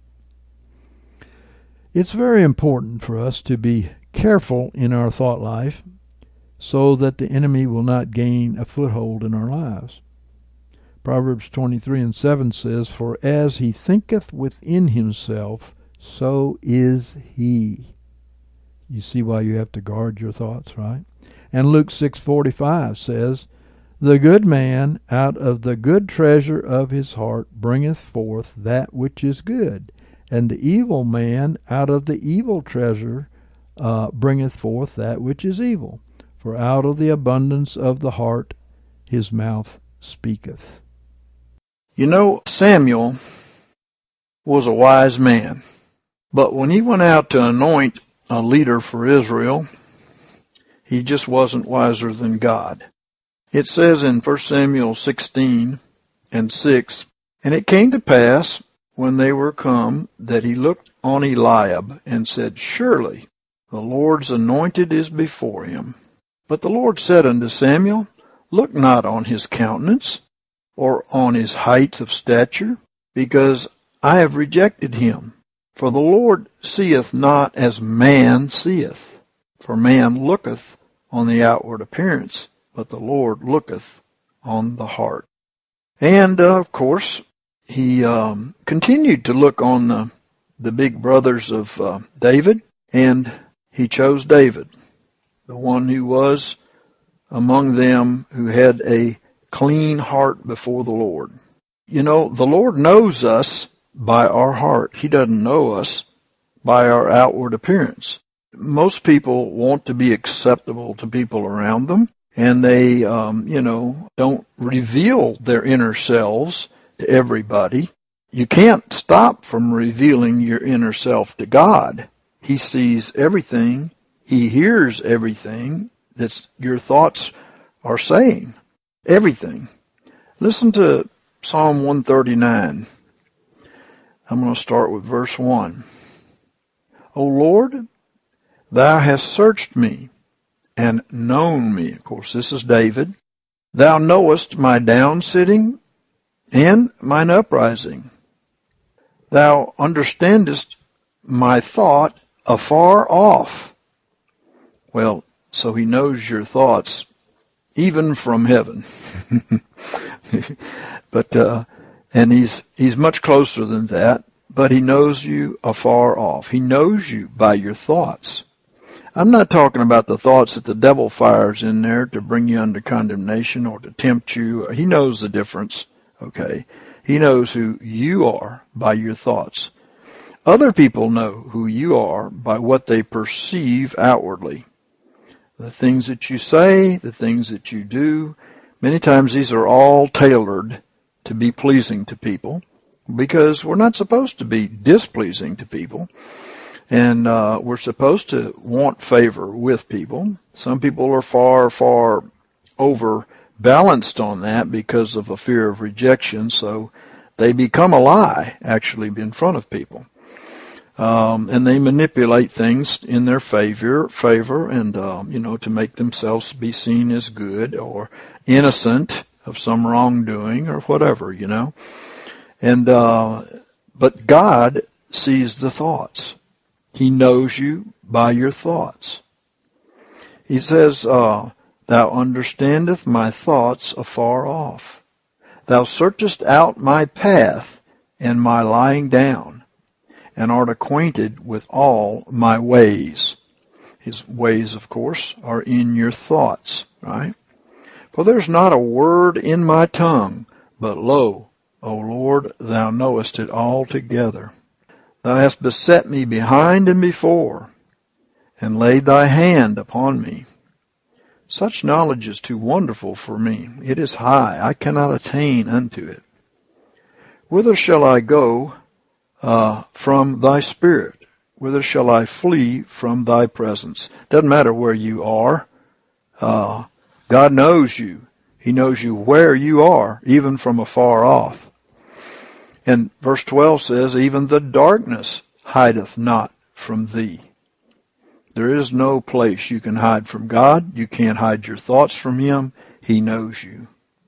It's very important for us to be careful in our thought life so that the enemy will not gain a foothold in our lives. Proverbs 23:7 says, "For as he thinketh within himself, so is he." You see why you have to guard your thoughts, right? And Luke 6:45 says, "The good man out of the good treasure of his heart bringeth forth that which is good, and the evil man out of the evil treasure bringeth forth that which is evil. For out of the abundance of the heart his mouth speaketh." You know, Samuel was a wise man, but when he went out to anoint a leader for Israel, he just wasn't wiser than God. It says in 1 Samuel 16:6, "And it came to pass, when they were come, that he looked on Eliab, and said, Surely the Lord's anointed is before him. But the Lord said unto Samuel, Look not on his countenance, or on his height of stature, because I have rejected him. For the Lord seeth not as man seeth. For man looketh on the outward appearance, but the Lord looketh on the heart." And, of course, he continued to look on the big brothers of David, and He chose David, the one who was among them who had a clean heart before the Lord. You know, the Lord knows us by our heart. He doesn't know us by our outward appearance. Most people want to be acceptable to people around them, and they, don't reveal their inner selves to everybody. You can't stop from revealing your inner self to God. He sees everything. He hears everything that your thoughts are saying. Everything. Listen to Psalm 139. I'm going to start with verse 1. O Lord, thou hast searched me and known me. Of course, this is David. Thou knowest my downsitting and mine uprising. Thou understandest my thought afar off. Well, so he knows your thoughts even from heaven. But and he's much closer than that, but he knows you afar off. He knows you by your thoughts. I'm not talking about the thoughts that the devil fires in there to bring you under condemnation or to tempt you. He knows the difference, okay? He knows who you are by your thoughts. Other people know who you are by what they perceive outwardly. The things that you say, the things that you do, many times these are all tailored to be pleasing to people, because we're not supposed to be displeasing to people, and we're supposed to want favor with people. Some people are far, far overbalanced on that because of a fear of rejection, so they become a lie, actually, in front of people. And they manipulate things in their favor, and to make themselves be seen as good or innocent of some wrongdoing or whatever, And but God sees the thoughts. He knows you by your thoughts. He says, Thou understandest my thoughts afar off. Thou searchest out my path and my lying down, and art acquainted with all my ways. His ways, of course, are in your thoughts, right? For there's not a word in my tongue, but lo, O Lord, thou knowest it altogether. Thou hast beset me behind and before, and laid thy hand upon me. Such knowledge is too wonderful for me. It is high. I cannot attain unto it. Whither shall I go from thy spirit? Whither shall I flee from thy presence? Doesn't matter where you are. God knows you. He knows you where you are, even from afar off. And verse 12 says, even the darkness hideth not from thee. There is no place you can hide from God. You can't hide your thoughts from him. He knows you.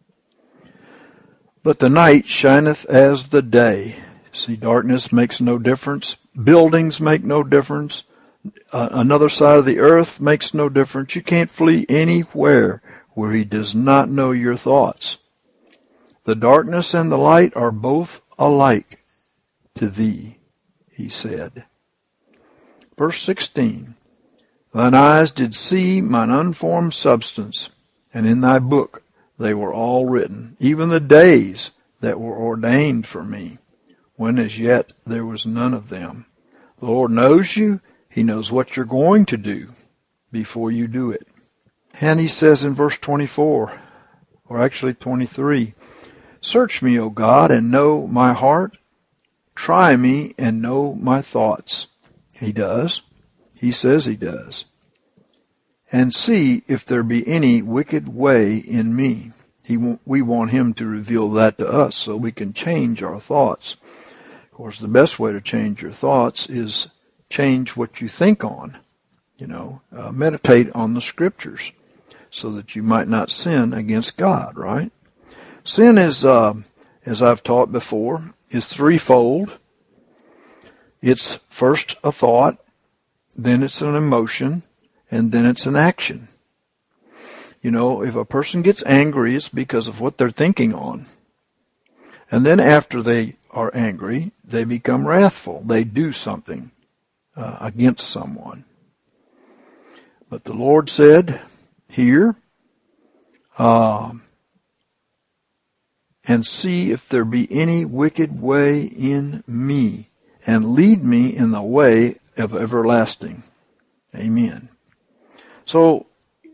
But the night shineth as the day. See, darkness makes no difference. Buildings make no difference. Another side of the earth makes no difference. You can't flee anywhere where he does not know your thoughts. The darkness and the light are both alike to thee, he said. Verse 16, thine eyes did see mine unformed substance, and in thy book they were all written, even the days that were ordained for me, when as yet there was none of them. The Lord knows you. He knows what you're going to do before you do it. And he says in verse 24, or actually 23, search me, O God, and know my heart. Try me and know my thoughts. He does. He says he does. And see if there be any wicked way in me. We want him to reveal that to us so we can change our thoughts. Of course, the best way to change your thoughts is change what you think on. Meditate on the scriptures so that you might not sin against God, right? Sin is, as I've taught before, is threefold. It's first a thought, then it's an emotion, and then it's an action. If a person gets angry, it's because of what they're thinking on. And then after they are angry, they become wrathful. They do something against someone. But the Lord said here, and see if there be any wicked way in me, and lead me in the way of everlasting. Amen. So,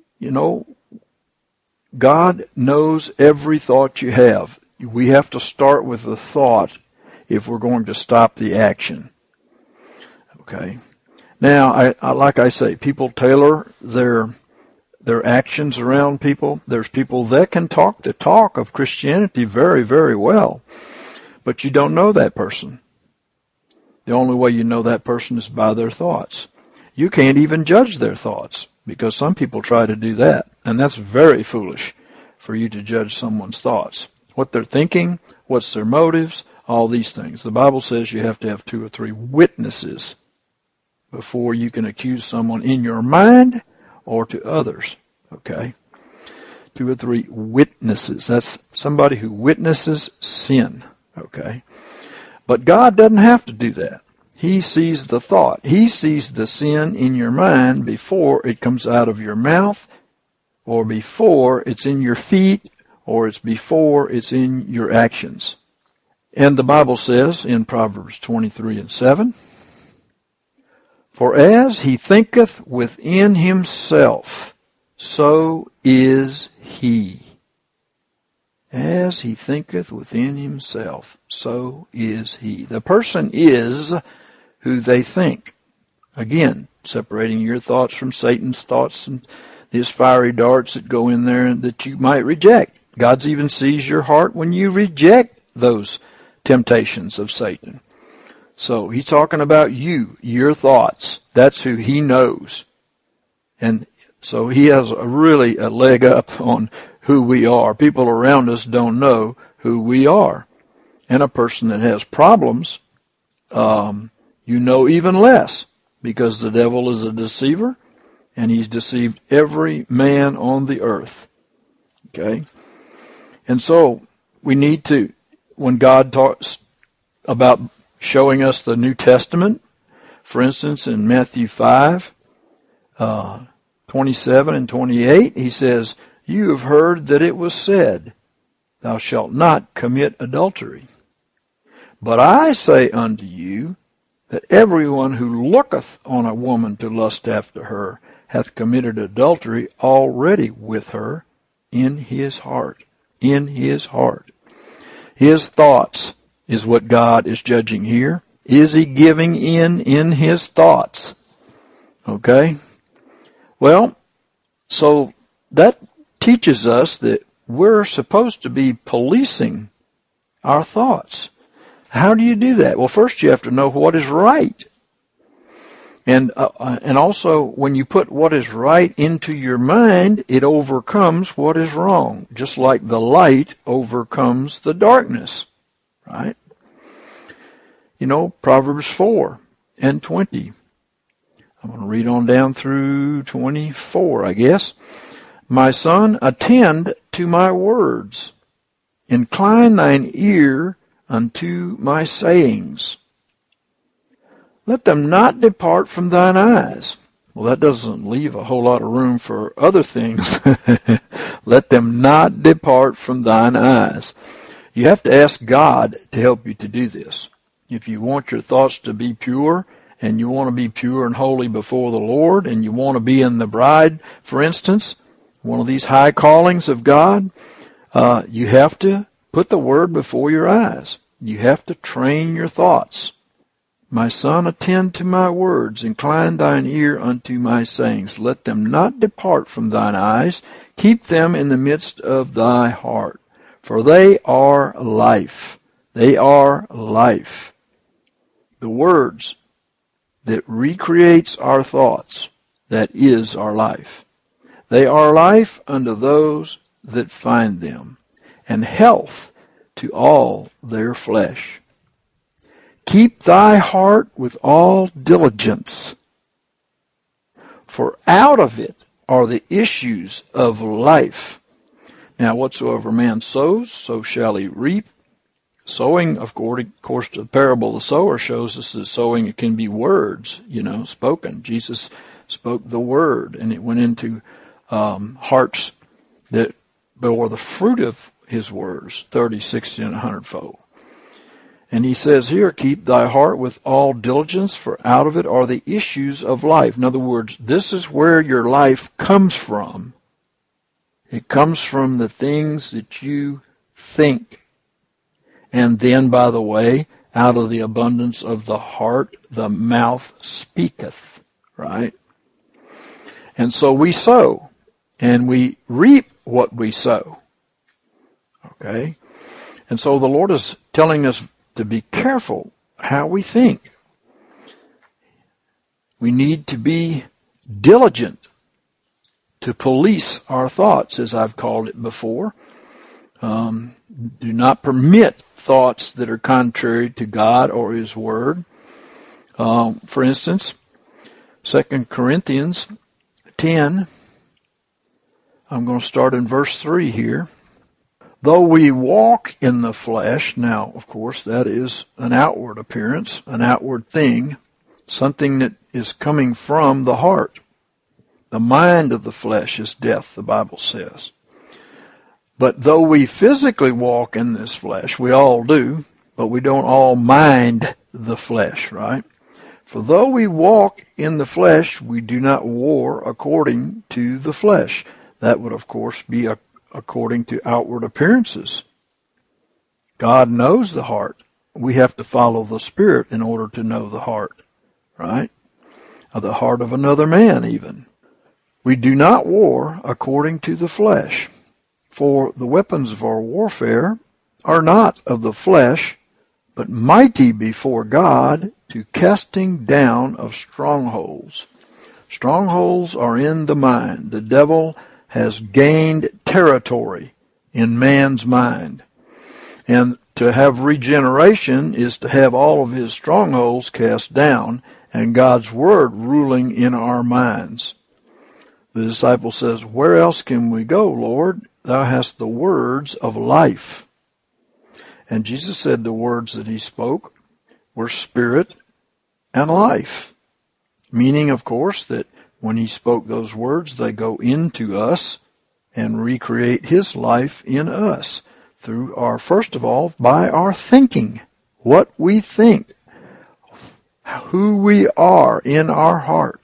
God knows every thought you have. We have to start with the thought if we're going to stop the action. Okay. Now, like I say, people tailor their actions around people. There's people that can talk the talk of Christianity very, very well, but you don't know that person. The only way you know that person is by their thoughts. You can't even judge their thoughts, because some people try to do that, and that's very foolish for you to judge someone's thoughts. What they're thinking, what's their motives, all these things. The Bible says you have to have 2 or 3 witnesses before you can accuse someone in your mind or to others. Okay? 2 or 3 witnesses. That's somebody who witnesses sin. Okay? But God doesn't have to do that. He sees the thought. He sees the sin in your mind before it comes out of your mouth, or before it's in your feet, or it's before it's in your actions. And the Bible says in Proverbs 23:7, for as he thinketh within himself, so is he. As he thinketh within himself, so is he. The person is who they think. Again, separating your thoughts from Satan's thoughts and these fiery darts that go in there and that you might reject. God even sees your heart when you reject those temptations of Satan. So he's talking about you, your thoughts. That's who he knows. And so he has really a leg up on who we are. People around us don't know who we are. And a person that has problems, you know even less, because the devil is a deceiver, and he's deceived every man on the earth. Okay? And so we need to, when God talks about showing us the New Testament, for instance, in Matthew 5, 27 and 28, he says, you have heard that it was said, thou shalt not commit adultery. But I say unto you, that everyone who looketh on a woman to lust after her hath committed adultery already with her in his heart. In his heart. His thoughts is what God is judging here. Is he giving in his thoughts? Okay? Well, so that teaches us that we're supposed to be policing our thoughts. How do you do that? Well, first you have to know what is right. And also, when you put what is right into your mind, it overcomes what is wrong, just like the light overcomes the darkness, right? Proverbs 4 and 20. I'm going to read on down through 24, I guess. My son, attend to my words. Incline thine ear unto my sayings. Let them not depart from thine eyes. Well, that doesn't leave a whole lot of room for other things. Let them not depart from thine eyes. You have to ask God to help you to do this. If you want your thoughts to be pure, and you want to be pure and holy before the Lord, and you want to be in the bride, for instance, one of these high callings of God, you have to put the Word before your eyes. You have to train your thoughts. My son, attend to my words, incline thine ear unto my sayings. Let them not depart from thine eyes. Keep them in the midst of thy heart. For they are life. They are life. The words that recreates our thoughts, that is our life. They are life unto those that find them, and health to all their flesh. Keep thy heart with all diligence, for out of it are the issues of life. Now, whatsoever man sows, so shall he reap. Sowing, of course, the parable of the sower shows us that sowing can be words, spoken. Jesus spoke the word, and it went into hearts that bore the fruit of his words, 30, 60, and 100-fold. And he says here, keep thy heart with all diligence, for out of it are the issues of life. In other words, this is where your life comes from. It comes from the things that you think. And then, by the way, out of the abundance of the heart, the mouth speaketh, right? And so we sow, and we reap what we sow. Okay? And so the Lord is telling us to be careful how we think. We need to be diligent to police our thoughts, as I've called it before. Do not permit thoughts that are contrary to God or His Word. For instance, 2 Corinthians 10, I'm going to start in verse 3 here. Though we walk in the flesh, now, of course, that is an outward appearance, an outward thing, something that is coming from the heart. The mind of the flesh is death, the Bible says. But though we physically walk in this flesh, we all do, but we don't all mind the flesh, right? For though we walk in the flesh, we do not war according to the flesh. That would, of course, be according to outward appearances. God knows the heart. We have to follow the Spirit in order to know the heart, right? Or the heart of another man, even. We do not war according to the flesh, for the weapons of our warfare are not of the flesh, but mighty before God to casting down of strongholds. Strongholds are in the mind. The devil has gained territory in man's mind. And to have regeneration is to have all of his strongholds cast down and God's word ruling in our minds. The disciple says, where else can we go, Lord? Thou hast the words of life. And Jesus said the words that he spoke were spirit and life. Meaning, of course, that when he spoke those words, they go into us and recreate his life in us through our, first of all, by our thinking. What we think. Who we are in our heart.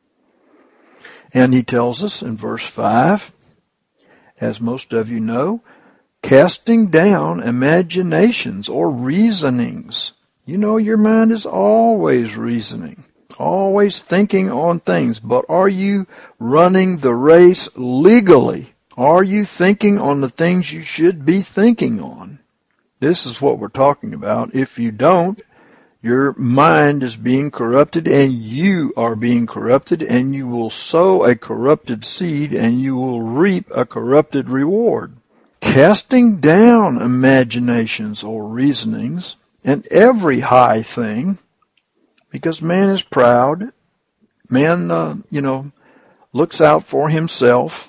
And he tells us in verse 5, as most of you know, casting down imaginations or reasonings. You know your mind is always reasoning. Always thinking on things, but are you running the race legally? Are you thinking on the things you should be thinking on? This is what we're talking about. If you don't, your mind is being corrupted and you are being corrupted, and you will sow a corrupted seed and you will reap a corrupted reward. Casting down imaginations or reasonings and every high thing, because man is proud. Man, looks out for himself.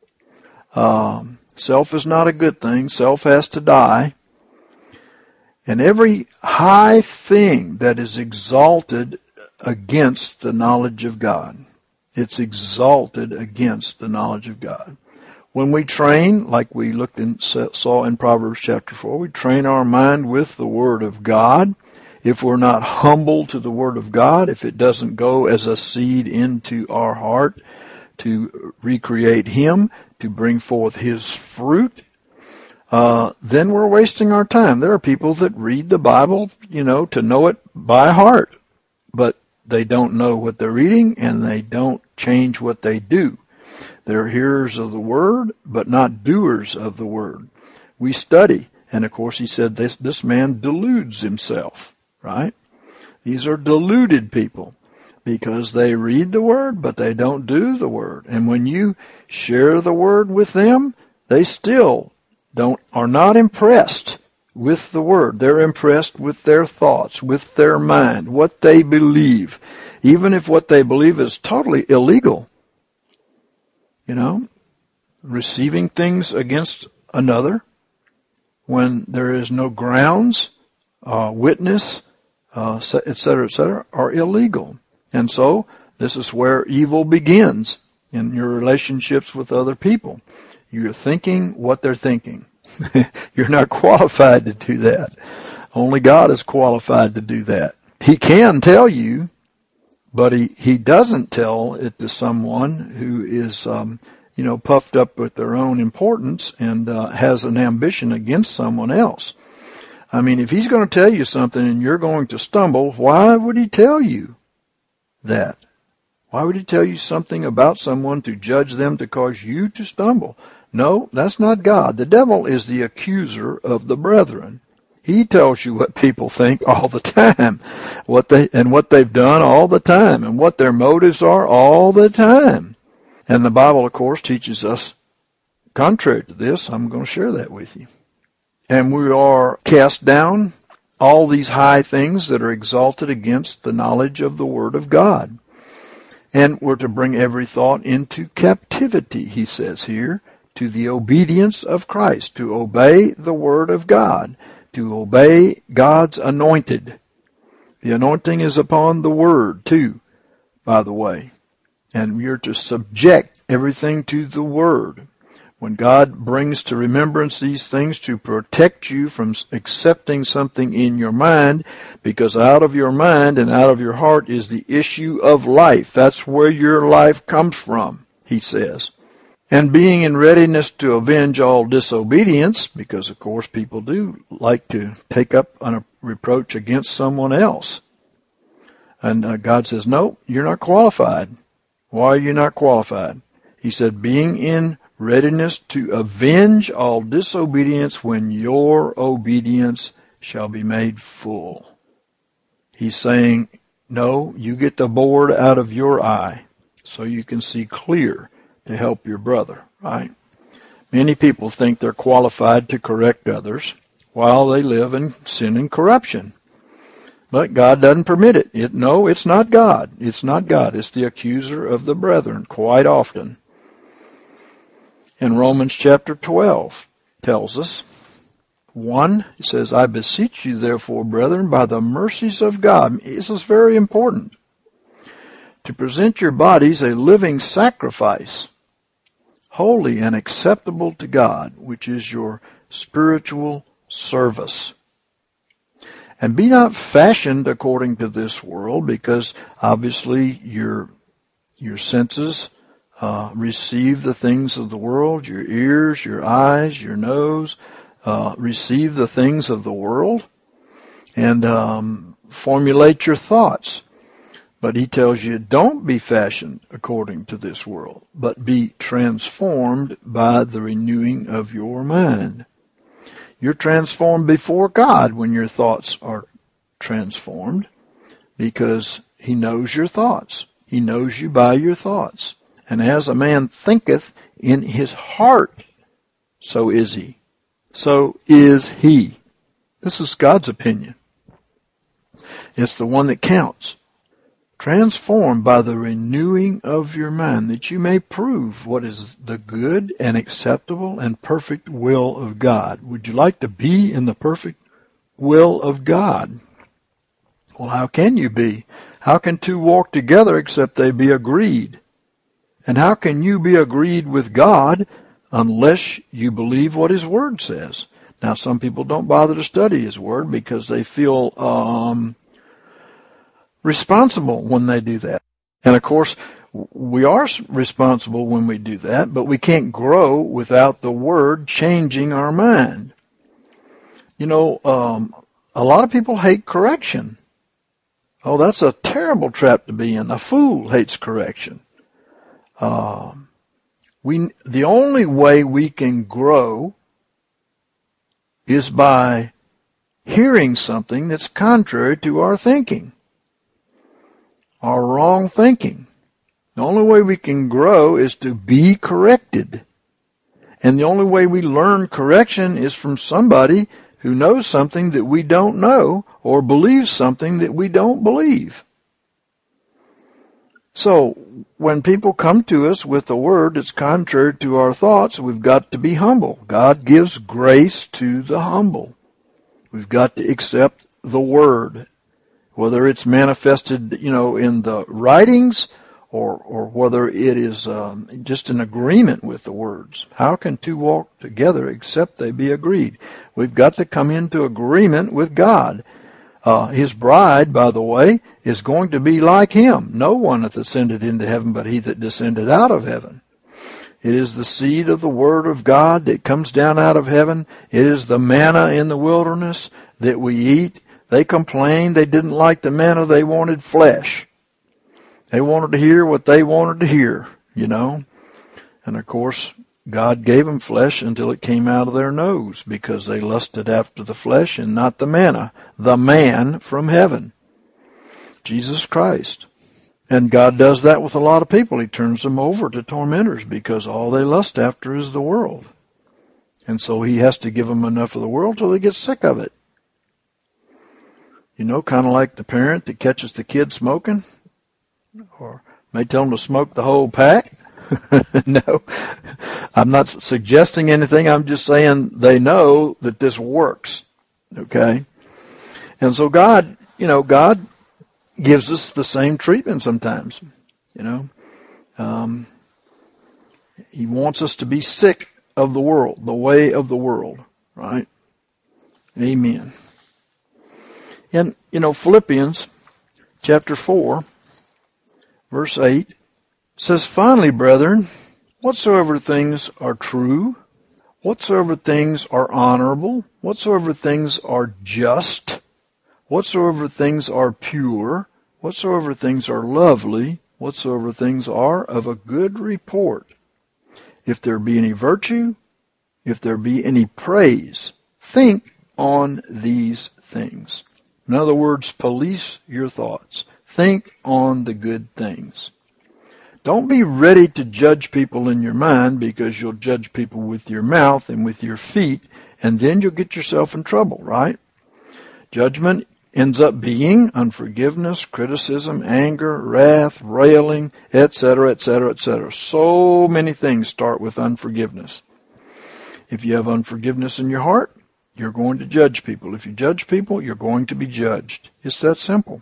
Self is not a good thing. Self has to die. And every high thing that is exalted against the knowledge of God. It's exalted against the knowledge of God. When we train, like we looked and saw in Proverbs chapter 4, we train our mind with the Word of God. If we're not humble to the Word of God, if it doesn't go as a seed into our heart to recreate Him, to bring forth His fruit, then we're wasting our time. There are people that read the Bible, to know it by heart, but they don't know what they're reading and they don't change what they do. They're hearers of the Word, but not doers of the Word. We study, and of course he said this man deludes himself. Right? These are deluded people because they read the Word, but they don't do the Word. And when you share the Word with them, they still are not impressed with the Word. They're impressed with their thoughts, with their mind, what they believe, even if what they believe is totally illegal. Receiving things against another when there is no grounds, witness, etc., are illegal. And so This is where evil begins in your relationships with other people. You're thinking what they're thinking. You're not qualified to do that. Only God is qualified to do that. He can tell you, but he doesn't tell it to someone who is, puffed up with their own importance and has an ambition against someone else. I mean, if he's going to tell you something and you're going to stumble, why would he tell you that? Why would he tell you something about someone to judge them to cause you to stumble? No, that's not God. The devil is the accuser of the brethren. He tells you what people think all the time, what they've done all the time, and what their motives are all the time. And the Bible, of course, teaches us, contrary to this, I'm going to share that with you. And we are cast down all these high things that are exalted against the knowledge of the Word of God. And we're to bring every thought into captivity, he says here, to the obedience of Christ, to obey the Word of God, to obey God's anointed. The anointing is upon the Word, too, by the way. And you're to subject everything to the Word. When God brings to remembrance these things to protect you from accepting something in your mind, because out of your mind and out of your heart is the issue of life. That's where your life comes from, he says. And being in readiness to avenge all disobedience, because of course people do like to take up a reproach against someone else. And God says, no, you're not qualified. Why are you not qualified? He said, being in readiness to avenge all disobedience when your obedience shall be made full. He's saying, no, you get the board out of your eye so you can see clear to help your brother, right? Many people think they're qualified to correct others while they live in sin and corruption. But God doesn't permit it. No, it's not God. It's not God. It's the accuser of the brethren quite often. And Romans chapter 12 tells us, 1, it says, I beseech you therefore, brethren, by the mercies of God. This is very important. To present your bodies a living sacrifice, holy and acceptable to God, which is your spiritual service. And be not fashioned according to this world, because obviously your senses receive the things of the world, your ears, your eyes, your nose, receive the things of the world, and formulate your thoughts. But he tells you, don't be fashioned according to this world, but be transformed by the renewing of your mind. You're transformed before God when your thoughts are transformed, because he knows your thoughts. He knows you by your thoughts. And as a man thinketh in his heart, so is he. So is he. This is God's opinion. It's the one that counts. Transformed by the renewing of your mind, that you may prove what is the good and acceptable and perfect will of God. Would you like to be in the perfect will of God? Well, how can you be? How can two walk together except they be agreed? And how can you be agreed with God unless you believe what his word says? Now, some people don't bother to study his word because they feel responsible when they do that. And of course, we are responsible when we do that, but we can't grow without the word changing our mind. You know, a lot of people hate correction. Oh, that's a terrible trap to be in. A fool hates correction. The only way we can grow is by hearing something that's contrary to our thinking, our wrong thinking. The only way we can grow is to be corrected. And the only way we learn correction is from somebody who knows something that we don't know or believes something that we don't believe. So, when people come to us with a word that's contrary to our thoughts, we've got to be humble. God gives grace to the humble. We've got to accept the word, whether it's manifested, in the writings or whether it is just an agreement with the words. How can two walk together except they be agreed? We've got to come into agreement with God. His bride, by the way, is going to be like him. No one hath ascended into heaven but he that descended out of heaven. It is the seed of the Word of God that comes down out of heaven. It is the manna in the wilderness that we eat. They complained they didn't like the manna. They wanted flesh. They wanted to hear what they wanted to hear, you know. And of course, God gave them flesh until it came out of their nose, because they lusted after the flesh and not the manna, the man from heaven, Jesus Christ. And God does that with a lot of people. He turns them over to tormentors because all they lust after is the world. And so he has to give them enough of the world till they get sick of it. You know, kind of like the parent that catches the kid smoking, or may tell them to smoke the whole pack. No, I'm not suggesting anything. I'm just saying they know that this works. Okay? And so God gives us the same treatment sometimes. You know, he wants us to be sick of the world, the way of the world, right? Amen. And, Philippians chapter 4, verse 8 says, "Finally, brethren, whatsoever things are true, whatsoever things are honorable, whatsoever things are just, whatsoever things are pure, whatsoever things are lovely, whatsoever things are of a good report, if there be any virtue, if there be any praise, think on these things." In other words, police your thoughts. Think on the good things. Don't be ready to judge people in your mind, because you'll judge people with your mouth and with your feet, and then you'll get yourself in trouble, right? Judgment ends up being unforgiveness, criticism, anger, wrath, railing, etc., etc., etc. So many things start with unforgiveness. If you have unforgiveness in your heart, you're going to judge people. If you judge people, you're going to be judged. It's that simple.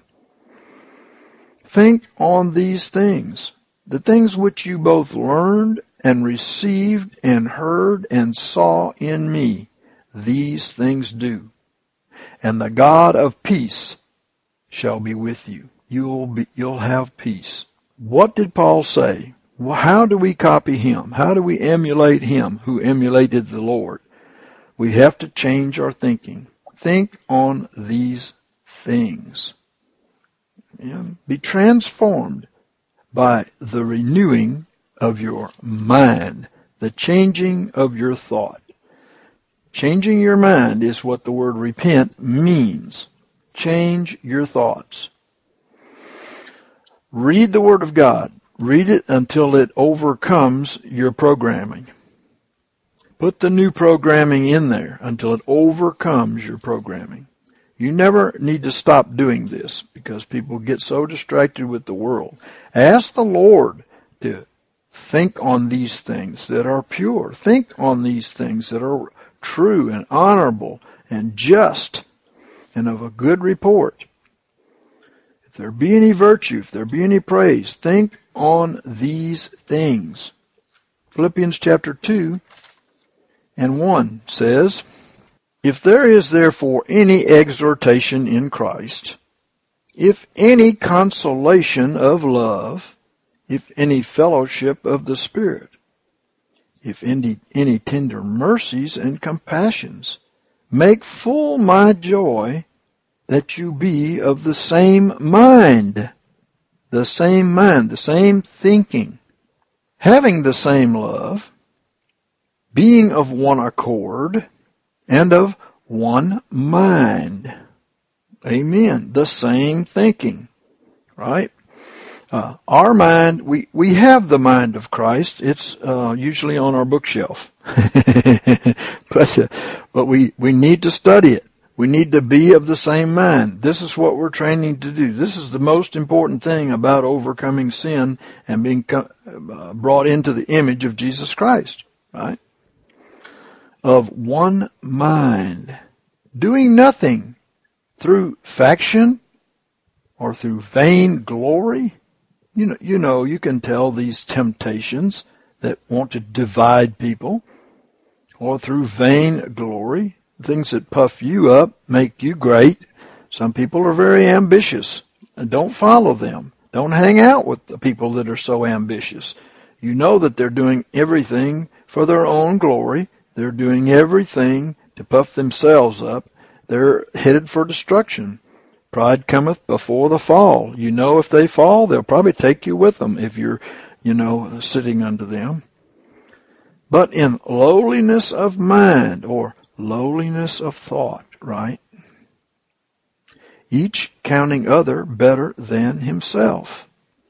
Think on these things, the things which you both learned and received and heard and saw in me. These things do. And the God of peace shall be with you. You'll have peace. What did Paul say? Well, how do we copy him? How do we emulate him who emulated the Lord? We have to change our thinking. Think on these things. And be transformed by the renewing of your mind, the changing of your thought. Changing your mind is what the word repent means. Change your thoughts. Read the Word of God. Read it until it overcomes your programming. Put the new programming in there until it overcomes your programming. You never need to stop doing this, because people get so distracted with the world. Ask the Lord to think on these things that are pure. Think on these things that are true and honorable and just and of a good report. If there be any virtue, if there be any praise, think on these things. Philippians chapter 2 and 1 says, "If there is therefore any exhortation in Christ, if any consolation of love, if any fellowship of the Spirit, if any tender mercies and compassions, make full my joy, that you be of the same mind," the same thinking, "having the same love, being of one accord, and of one mind." Amen. The same thinking, right? Our mind, we have the mind of Christ. It's usually on our bookshelf. but we need to study it. We need to be of the same mind. This is what we're training to do. This is the most important thing about overcoming sin and being brought into the image of Jesus Christ, right? Of one mind, doing nothing through faction or through vain glory You can tell these temptations that want to divide people, or through vain glory, things that puff you up, make you great. Some people are very ambitious, and don't follow them. Don't hang out with the people that are so ambitious. You know that they're doing everything for their own glory. They're doing everything to puff themselves up. They're headed for destruction. Pride cometh before the fall. You know if they fall, they'll probably take you with them if you're, sitting under them. But in lowliness of mind, or lowliness of thought, right? Each counting other better than himself.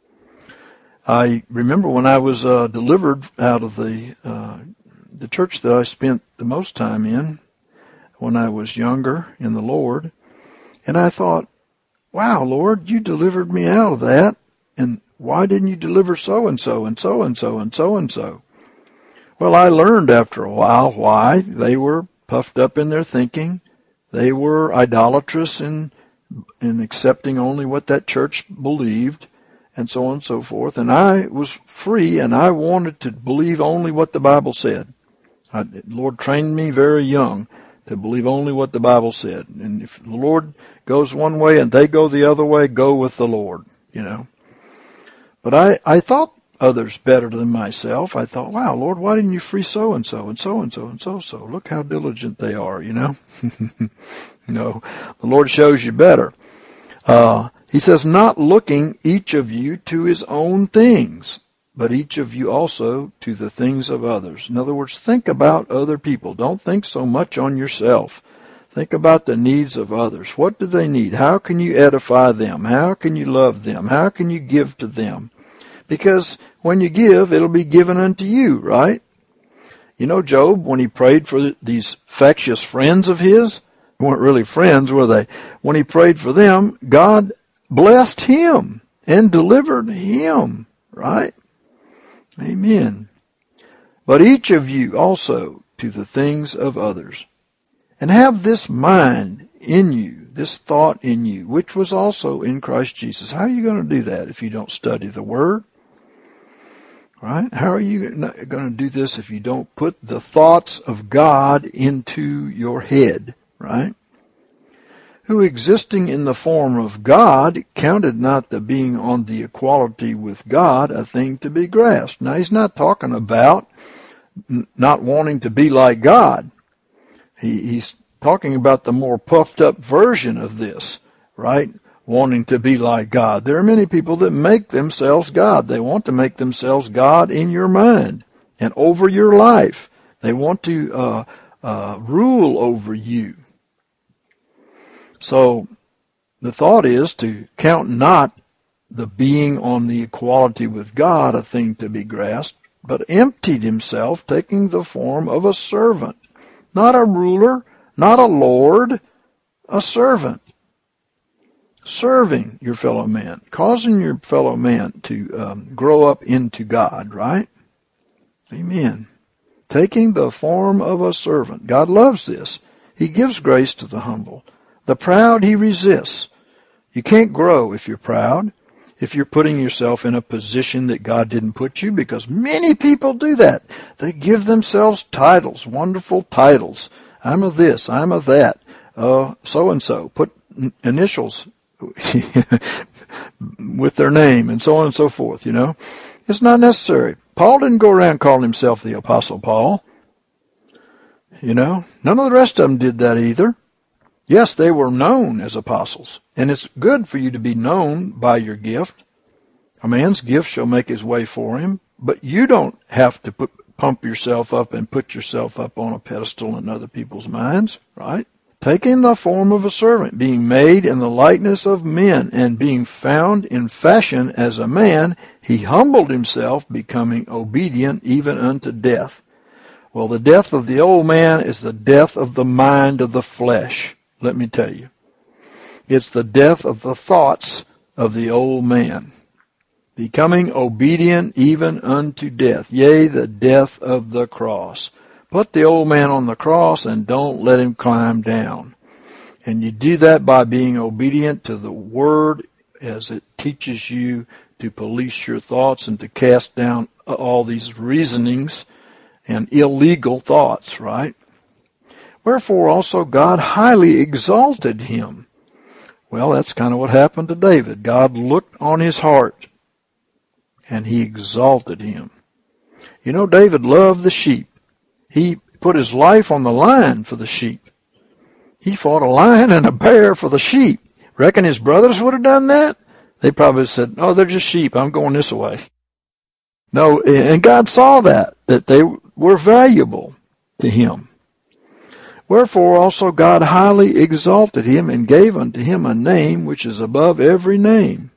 I remember when I was delivered out of the church that I spent the most time in when I was younger in the Lord, and I thought, wow, Lord, you delivered me out of that, and why didn't you deliver so-and-so and so-and-so and so-and-so? Well, I learned after a while why. They were puffed up in their thinking. They were idolatrous in accepting only what that church believed, and so on and so forth. And I was free, and I wanted to believe only what the Bible said. The Lord trained me very young to believe only what the Bible said. And if the Lord goes one way and they go the other way, go with the Lord, But I thought others better than myself. I thought, wow, Lord, why didn't you free so-and-so and so-and-so and so-so? Look how diligent they are, No, the Lord shows you better. He says, not looking each of you to his own things, but each of you also to the things of others. In other words, think about other people. Don't think so much on yourself. Think about the needs of others. What do they need? How can you edify them? How can you love them? How can you give to them? Because when you give, it'll be given unto you, right? Job, when he prayed for these factious friends of his, they weren't really friends, were they? When he prayed for them, God blessed him and delivered him, right? Amen. But each of you also to the things of others. And have this mind in you, this thought in you, which was also in Christ Jesus. How are you going to do that if you don't study the Word? Right? How are you going to do this if you don't put the thoughts of God into your head? Right? Who existing in the form of God counted not the being on the equality with God a thing to be grasped. Now he's not talking about not wanting to be like God. He's talking about the more puffed up version of this, right? Wanting to be like God. There are many people that make themselves God. They want to make themselves God in your mind and over your life. They want to rule over you. So the thought is to count not the being on the equality with God a thing to be grasped, but emptied himself, taking the form of a servant. Not a ruler, not a lord, a servant. Serving your fellow man, causing your fellow man to grow up into God, right? Amen. Taking the form of a servant. God loves this. He gives grace to the humble. The proud he resists. You can't grow if you're proud, if you're putting yourself in a position that God didn't put you, because many people do that. They give themselves titles, wonderful titles. I'm a this, I'm a that, so-and-so. Put initials with their name and so on and so forth, It's not necessary. Paul didn't go around calling himself the Apostle Paul. None of the rest of them did that either. Yes, they were known as apostles, and it's good for you to be known by your gift. A man's gift shall make his way for him, but you don't have to pump yourself up and put yourself up on a pedestal in other people's minds, right? Taking the form of a servant, being made in the likeness of men, and being found in fashion as a man, he humbled himself, becoming obedient even unto death. Well, the death of the old man is the death of the mind of the flesh. Let me tell you. It's the death of the thoughts of the old man. Becoming obedient even unto death. Yea, the death of the cross. Put the old man on the cross and don't let him climb down. And you do that by being obedient to the Word as it teaches you to police your thoughts and to cast down all these reasonings and illegal thoughts, right? Wherefore also God highly exalted him. Well, that's kind of what happened to David. God looked on his heart, and he exalted him. You know, David loved the sheep. He put his life on the line for the sheep. He fought a lion and a bear for the sheep. Reckon his brothers would have done that? They probably said, oh, they're just sheep. I'm going this way. No, and God saw that they were valuable to him. Wherefore also God highly exalted him and gave unto him a name which is above every name,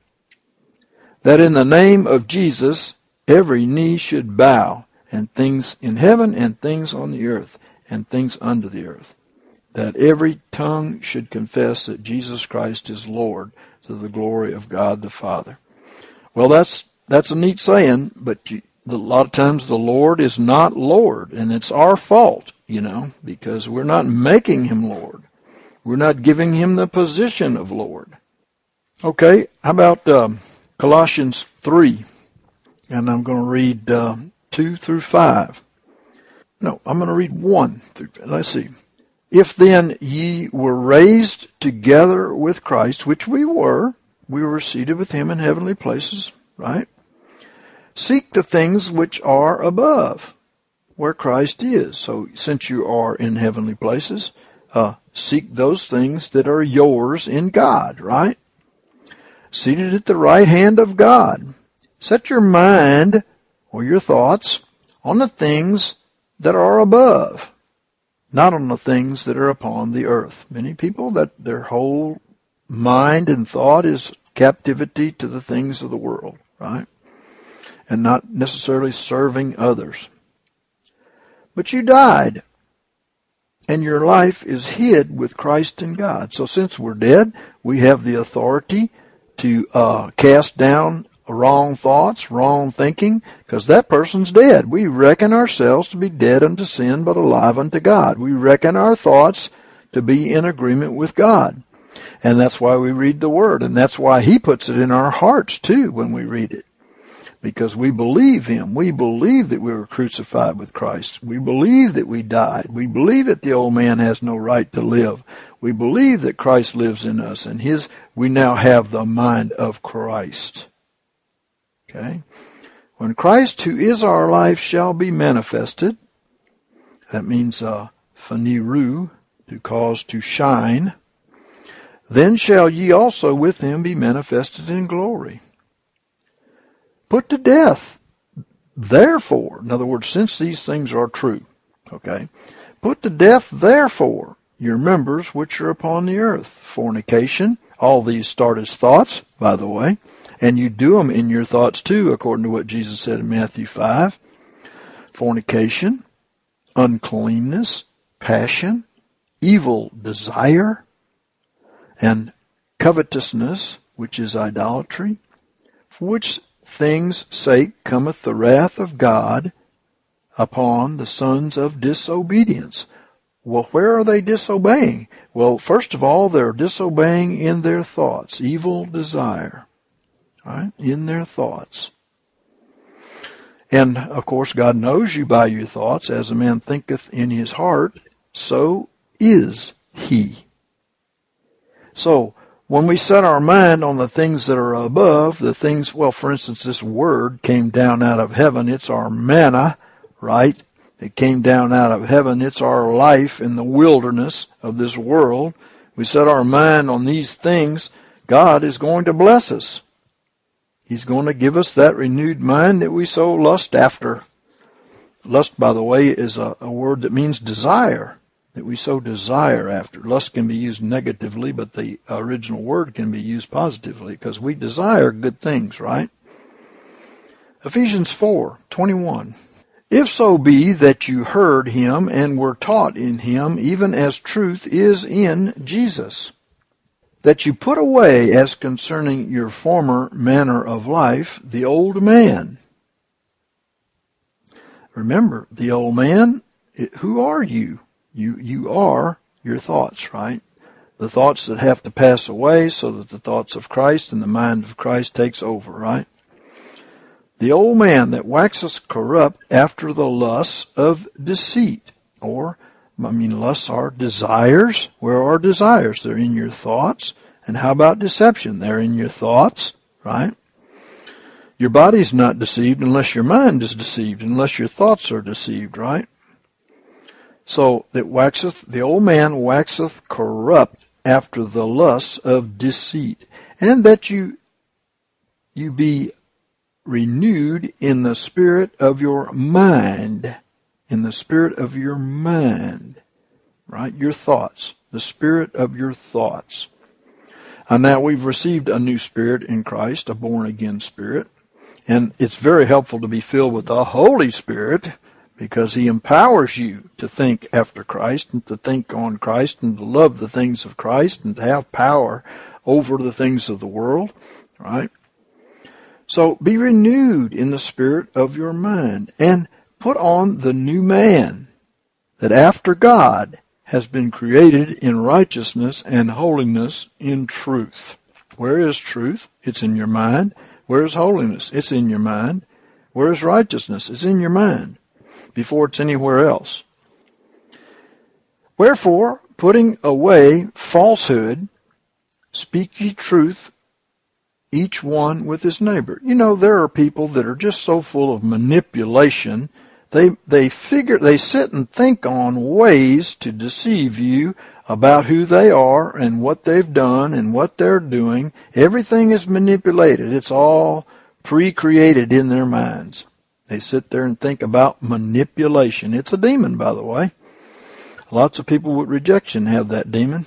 that in the name of Jesus every knee should bow, and things in heaven and things on the earth and things under the earth, that every tongue should confess that Jesus Christ is Lord, to the glory of God the Father. Well, that's a neat saying, but a lot of times the Lord is not Lord, and it's our fault, because we're not making him Lord. We're not giving him the position of Lord. Okay, how about Colossians 3? And I'm going to read 2 through 5. No, I'm going to read 1 through 5. Let's see. If then ye were raised together with Christ, which we were seated with him in heavenly places, right? Seek the things which are above, where Christ is. So since you are in heavenly places, seek those things that are yours in God, right? Seated at the right hand of God. Set your mind, or your thoughts, on the things that are above, not on the things that are upon the earth. Many people, that their whole mind and thought is captivity to the things of the world, right? And not necessarily serving others. But you died, and your life is hid with Christ in God. So since we're dead, we have the authority to cast down wrong thoughts, wrong thinking, because that person's dead. We reckon ourselves to be dead unto sin, but alive unto God. We reckon our thoughts to be in agreement with God. And that's why we read the Word, and that's why he puts it in our hearts, too, when we read it. Because we believe him. We believe that we were crucified with Christ. We believe that we died. We believe that the old man has no right to live. We believe that Christ lives in us, and we now have the mind of Christ. Okay? When Christ, who is our life, shall be manifested, that means phaniru, to cause to shine, then shall ye also with him be manifested in glory. Put to death, therefore, in other words, since these things are true, okay, put to death, therefore, your members which are upon the earth. Fornication, all these start as thoughts, by the way, and you do them in your thoughts too, according to what Jesus said in Matthew 5. Fornication, uncleanness, passion, evil desire, and covetousness, which is idolatry, for which things' sake cometh the wrath of God upon the sons of disobedience. Well, where are they disobeying? Well, first of all, they're disobeying in their thoughts, evil desire. Right? In their thoughts. And, of course, God knows you by your thoughts. As a man thinketh in his heart, so is he. So, when we set our mind on the things that are above, the things, well, for instance, this word came down out of heaven. It's our manna, right? It came down out of heaven. It's our life in the wilderness of this world. We set our mind on these things. God is going to bless us. He's going to give us that renewed mind that we so lust after. Lust, by the way, is a word that means desire, that we so desire after. Lust can be used negatively, but the original word can be used positively because we desire good things, right? Ephesians 4:21. If so be that you heard him and were taught in him, even as truth is in Jesus, that you put away as concerning your former manner of life the old man. Remember, the old man, who are you? You are your thoughts, right? The thoughts that have to pass away so that the thoughts of Christ and the mind of Christ takes over, right? The old man that waxeth corrupt after the lusts of deceit. Lusts are desires. Where are desires? They're in your thoughts. And how about deception? They're in your thoughts, right? Your body's not deceived unless your mind is deceived, unless your thoughts are deceived, right? So the old man waxeth corrupt after the lusts of deceit, and that you be renewed in the spirit of your mind, right? Your thoughts, the spirit of your thoughts. And now we've received a new spirit in Christ, a born-again spirit, and it's very helpful to be filled with the Holy Spirit, because he empowers you to think after Christ and to think on Christ and to love the things of Christ and to have power over the things of the world, right? So be renewed in the spirit of your mind and put on the new man that after God has been created in righteousness and holiness in truth. Where is truth? It's in your mind. Where is holiness? It's in your mind. Where is righteousness? It's in your mind before it's anywhere else. Wherefore, putting away falsehood, speak ye truth, each one with his neighbor. You know, there are people that are just so full of manipulation. They sit and think on ways to deceive you about who they are and what they've done and what they're doing. Everything is manipulated. It's all pre-created in their minds. They sit there and think about manipulation. It's a demon, by the way. Lots of people with rejection have that demon.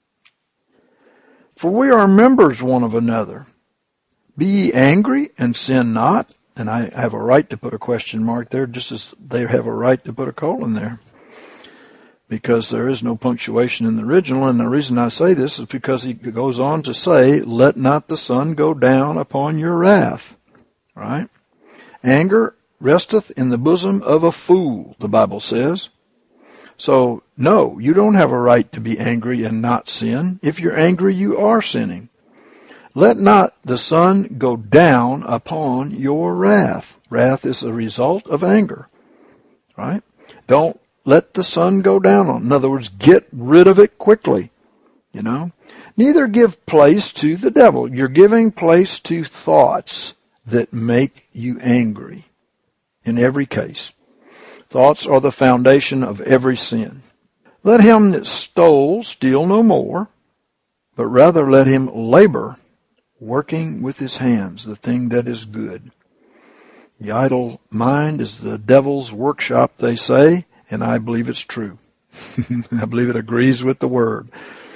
For we are members one of another. Be ye angry and sin not. And I have a right to put a question mark there, just as they have a right to put a colon there, because there is no punctuation in the original. And the reason I say this is because he goes on to say, let not the sun go down upon your wrath. Right? Anger resteth in the bosom of a fool, the Bible says. So, no, you don't have a right to be angry and not sin. If you're angry, you are sinning. Let not the sun go down upon your wrath. Wrath is a result of anger, right? Don't let the sun go down on. In other words, get rid of it quickly, you know. Neither give place to the devil. You're giving place to thoughts that make you angry in every case. Thoughts are the foundation of every sin. Let him that stole steal no more, but rather let him labor, working with his hands the thing that is good. The idle mind is the devil's workshop, they say, and I believe it's true. I believe it agrees with the word.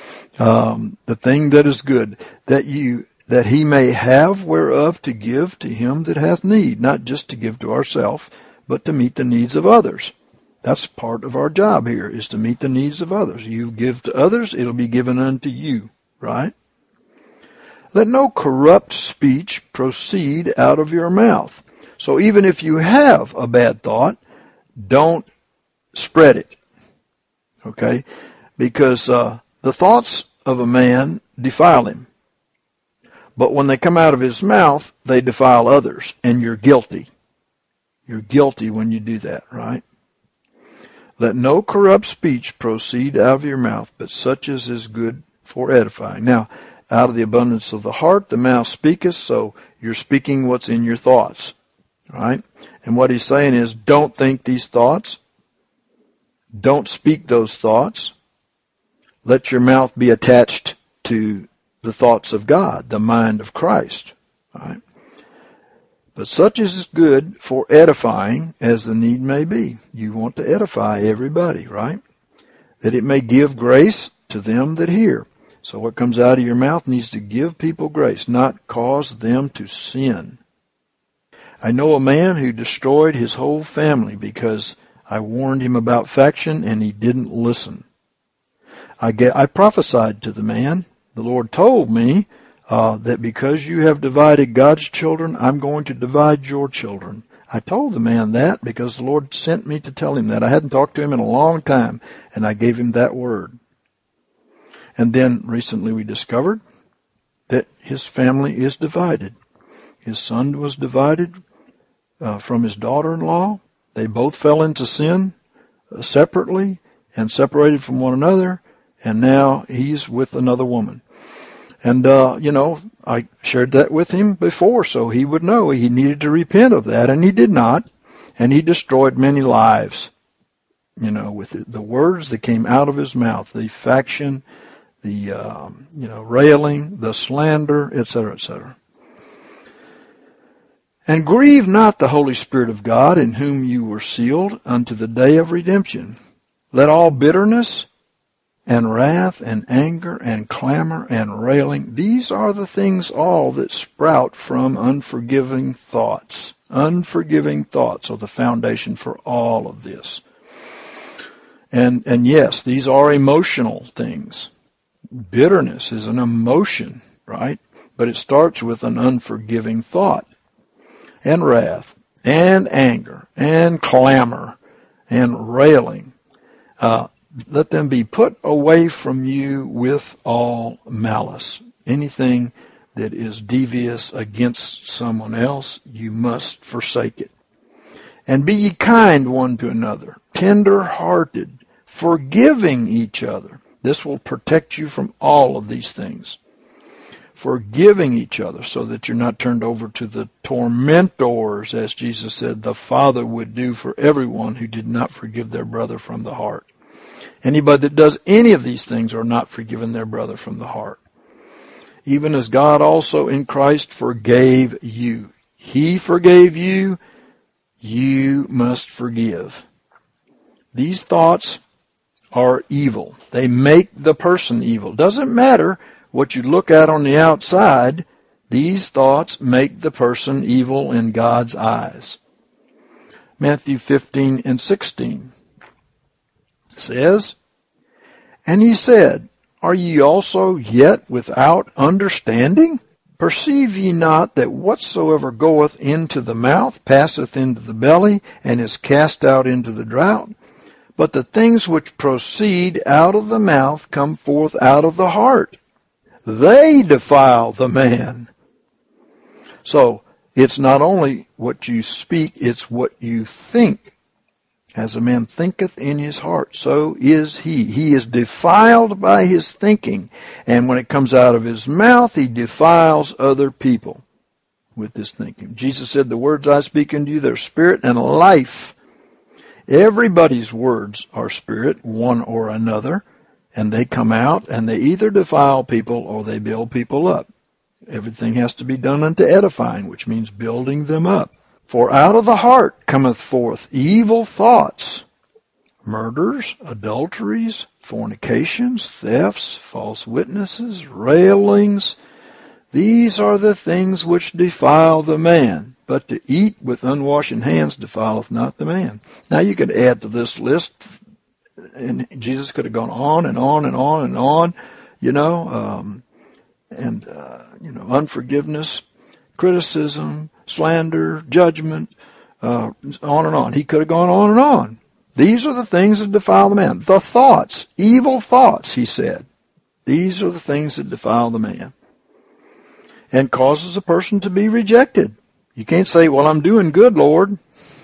The thing that is good, that he may have whereof to give to him that hath need, not just to give to ourselves, but to meet the needs of others. That's part of our job here, is to meet the needs of others. You give to others, it'll be given unto you, right? Let no corrupt speech proceed out of your mouth. So even if you have a bad thought, don't spread it, okay? Because the thoughts of a man defile him. But when they come out of his mouth, they defile others, and you're guilty. You're guilty when you do that, right? Let no corrupt speech proceed out of your mouth, but such as is good for edifying. Now, out of the abundance of the heart, the mouth speaketh, so you're speaking what's in your thoughts, right? And what he's saying is, don't think these thoughts. Don't speak those thoughts. Let your mouth be attached to the thoughts of God, the mind of Christ, right? But such as is good for edifying as the need may be. You want to edify everybody, right? That it may give grace to them that hear. So what comes out of your mouth needs to give people grace, not cause them to sin. I know a man who destroyed his whole family because I warned him about faction and he didn't listen. I prophesied to the man. The Lord told me that because you have divided God's children, I'm going to divide your children. I told the man that because the Lord sent me to tell him that. I hadn't talked to him in a long time, and I gave him that word. And then recently we discovered that his family is divided. His son was divided from his daughter-in-law. They both fell into sin separately and separated from one another, and now he's with another woman. And, I shared that with him before, so he would know he needed to repent of that, and he did not. And he destroyed many lives, with the words that came out of his mouth, the faction, the, railing, the slander, etc., etc. And grieve not the Holy Spirit of God, in whom you were sealed unto the day of redemption. Let all bitterness and wrath and anger and clamor and railing, these are the things all that sprout from unforgiving thoughts. Unforgiving thoughts are the foundation for all of this. And yes, these are emotional things. Bitterness is an emotion, right? But it starts with an unforgiving thought. And wrath, and anger, and clamor, and railing. Let them be put away from you with all malice. Anything that is devious against someone else, you must forsake it. And be ye kind one to another, tender-hearted, forgiving each other. This will protect you from all of these things. Forgiving each other so that you're not turned over to the tormentors, as Jesus said the Father would do for everyone who did not forgive their brother from the heart. Anybody that does any of these things are not forgiven their brother from the heart. Even as God also in Christ forgave you. He forgave you, you must forgive. These thoughts are evil. They make the person evil. Doesn't matter what you look at on the outside, these thoughts make the person evil in God's eyes. Matthew 15 and 16 says, And he said, Are ye also yet without understanding? Perceive ye not that whatsoever goeth into the mouth passeth into the belly, and is cast out into the draught? But the things which proceed out of the mouth come forth out of the heart. They defile the man. So, it's not only what you speak, it's what you think. As a man thinketh in his heart, so is he. He is defiled by his thinking. And when it comes out of his mouth, he defiles other people with this thinking. Jesus said, The words I speak unto you, they're spirit and life. Everybody's words are spirit, one or another. And they come out and they either defile people or they build people up. Everything has to be done unto edifying, which means building them up. For out of the heart cometh forth evil thoughts, murders, adulteries, fornications, thefts, false witnesses, railings. These are the things which defile the man. But to eat with unwashen hands defileth not the man. Now you could add to this list, and Jesus could have gone on and on and on and on, unforgiveness, criticism, slander, judgment, on and on. He could have gone on and on. These are the things that defile the man. The thoughts, evil thoughts, he said. These are the things that defile the man. And causes a person to be rejected. You can't say, well, I'm doing good, Lord.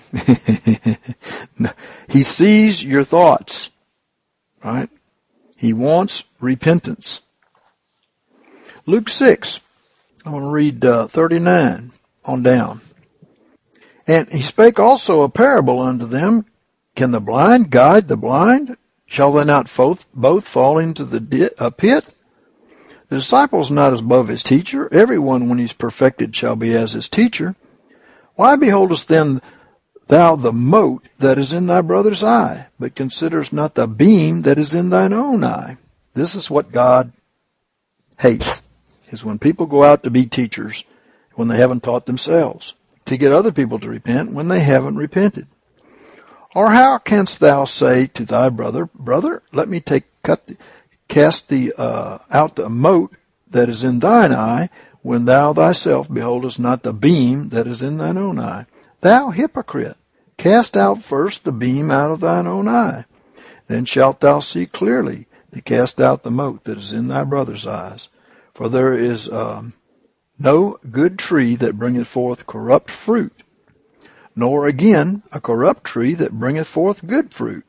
No. He sees your thoughts, right? He wants repentance. Luke 6, I want to read 39 on down. And he spake also a parable unto them. Can the blind guide the blind? Shall they not both fall into a pit? The disciple is not as above his teacher. Everyone, when he's perfected, shall be as his teacher. Why beholdest then thou the mote that is in thy brother's eye, but considerest not the beam that is in thine own eye? This is what God hates, is when people go out to be teachers when they haven't taught themselves, to get other people to repent when they haven't repented. Or how canst thou say to thy brother, Brother, let me cast out the mote that is in thine eye, when thou thyself beholdest not the beam that is in thine own eye? Thou hypocrite, cast out first the beam out of thine own eye. Then shalt thou see clearly to cast out the mote that is in thy brother's eyes. For there is no good tree that bringeth forth corrupt fruit, nor again a corrupt tree that bringeth forth good fruit.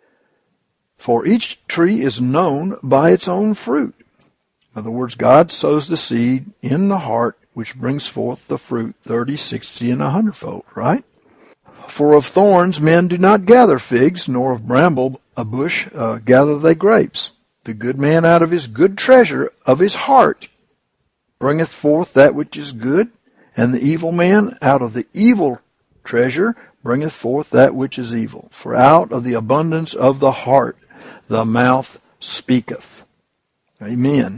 For each tree is known by its own fruit. In other words, God sows the seed in the heart, which brings forth the fruit 30, 60, and 100-fold, right? For of thorns men do not gather figs, nor of bramble a bush gather they grapes. The good man out of his good treasure of his heart bringeth forth that which is good, and the evil man out of the evil treasure bringeth forth that which is evil. For out of the abundance of the heart the mouth speaketh. Amen.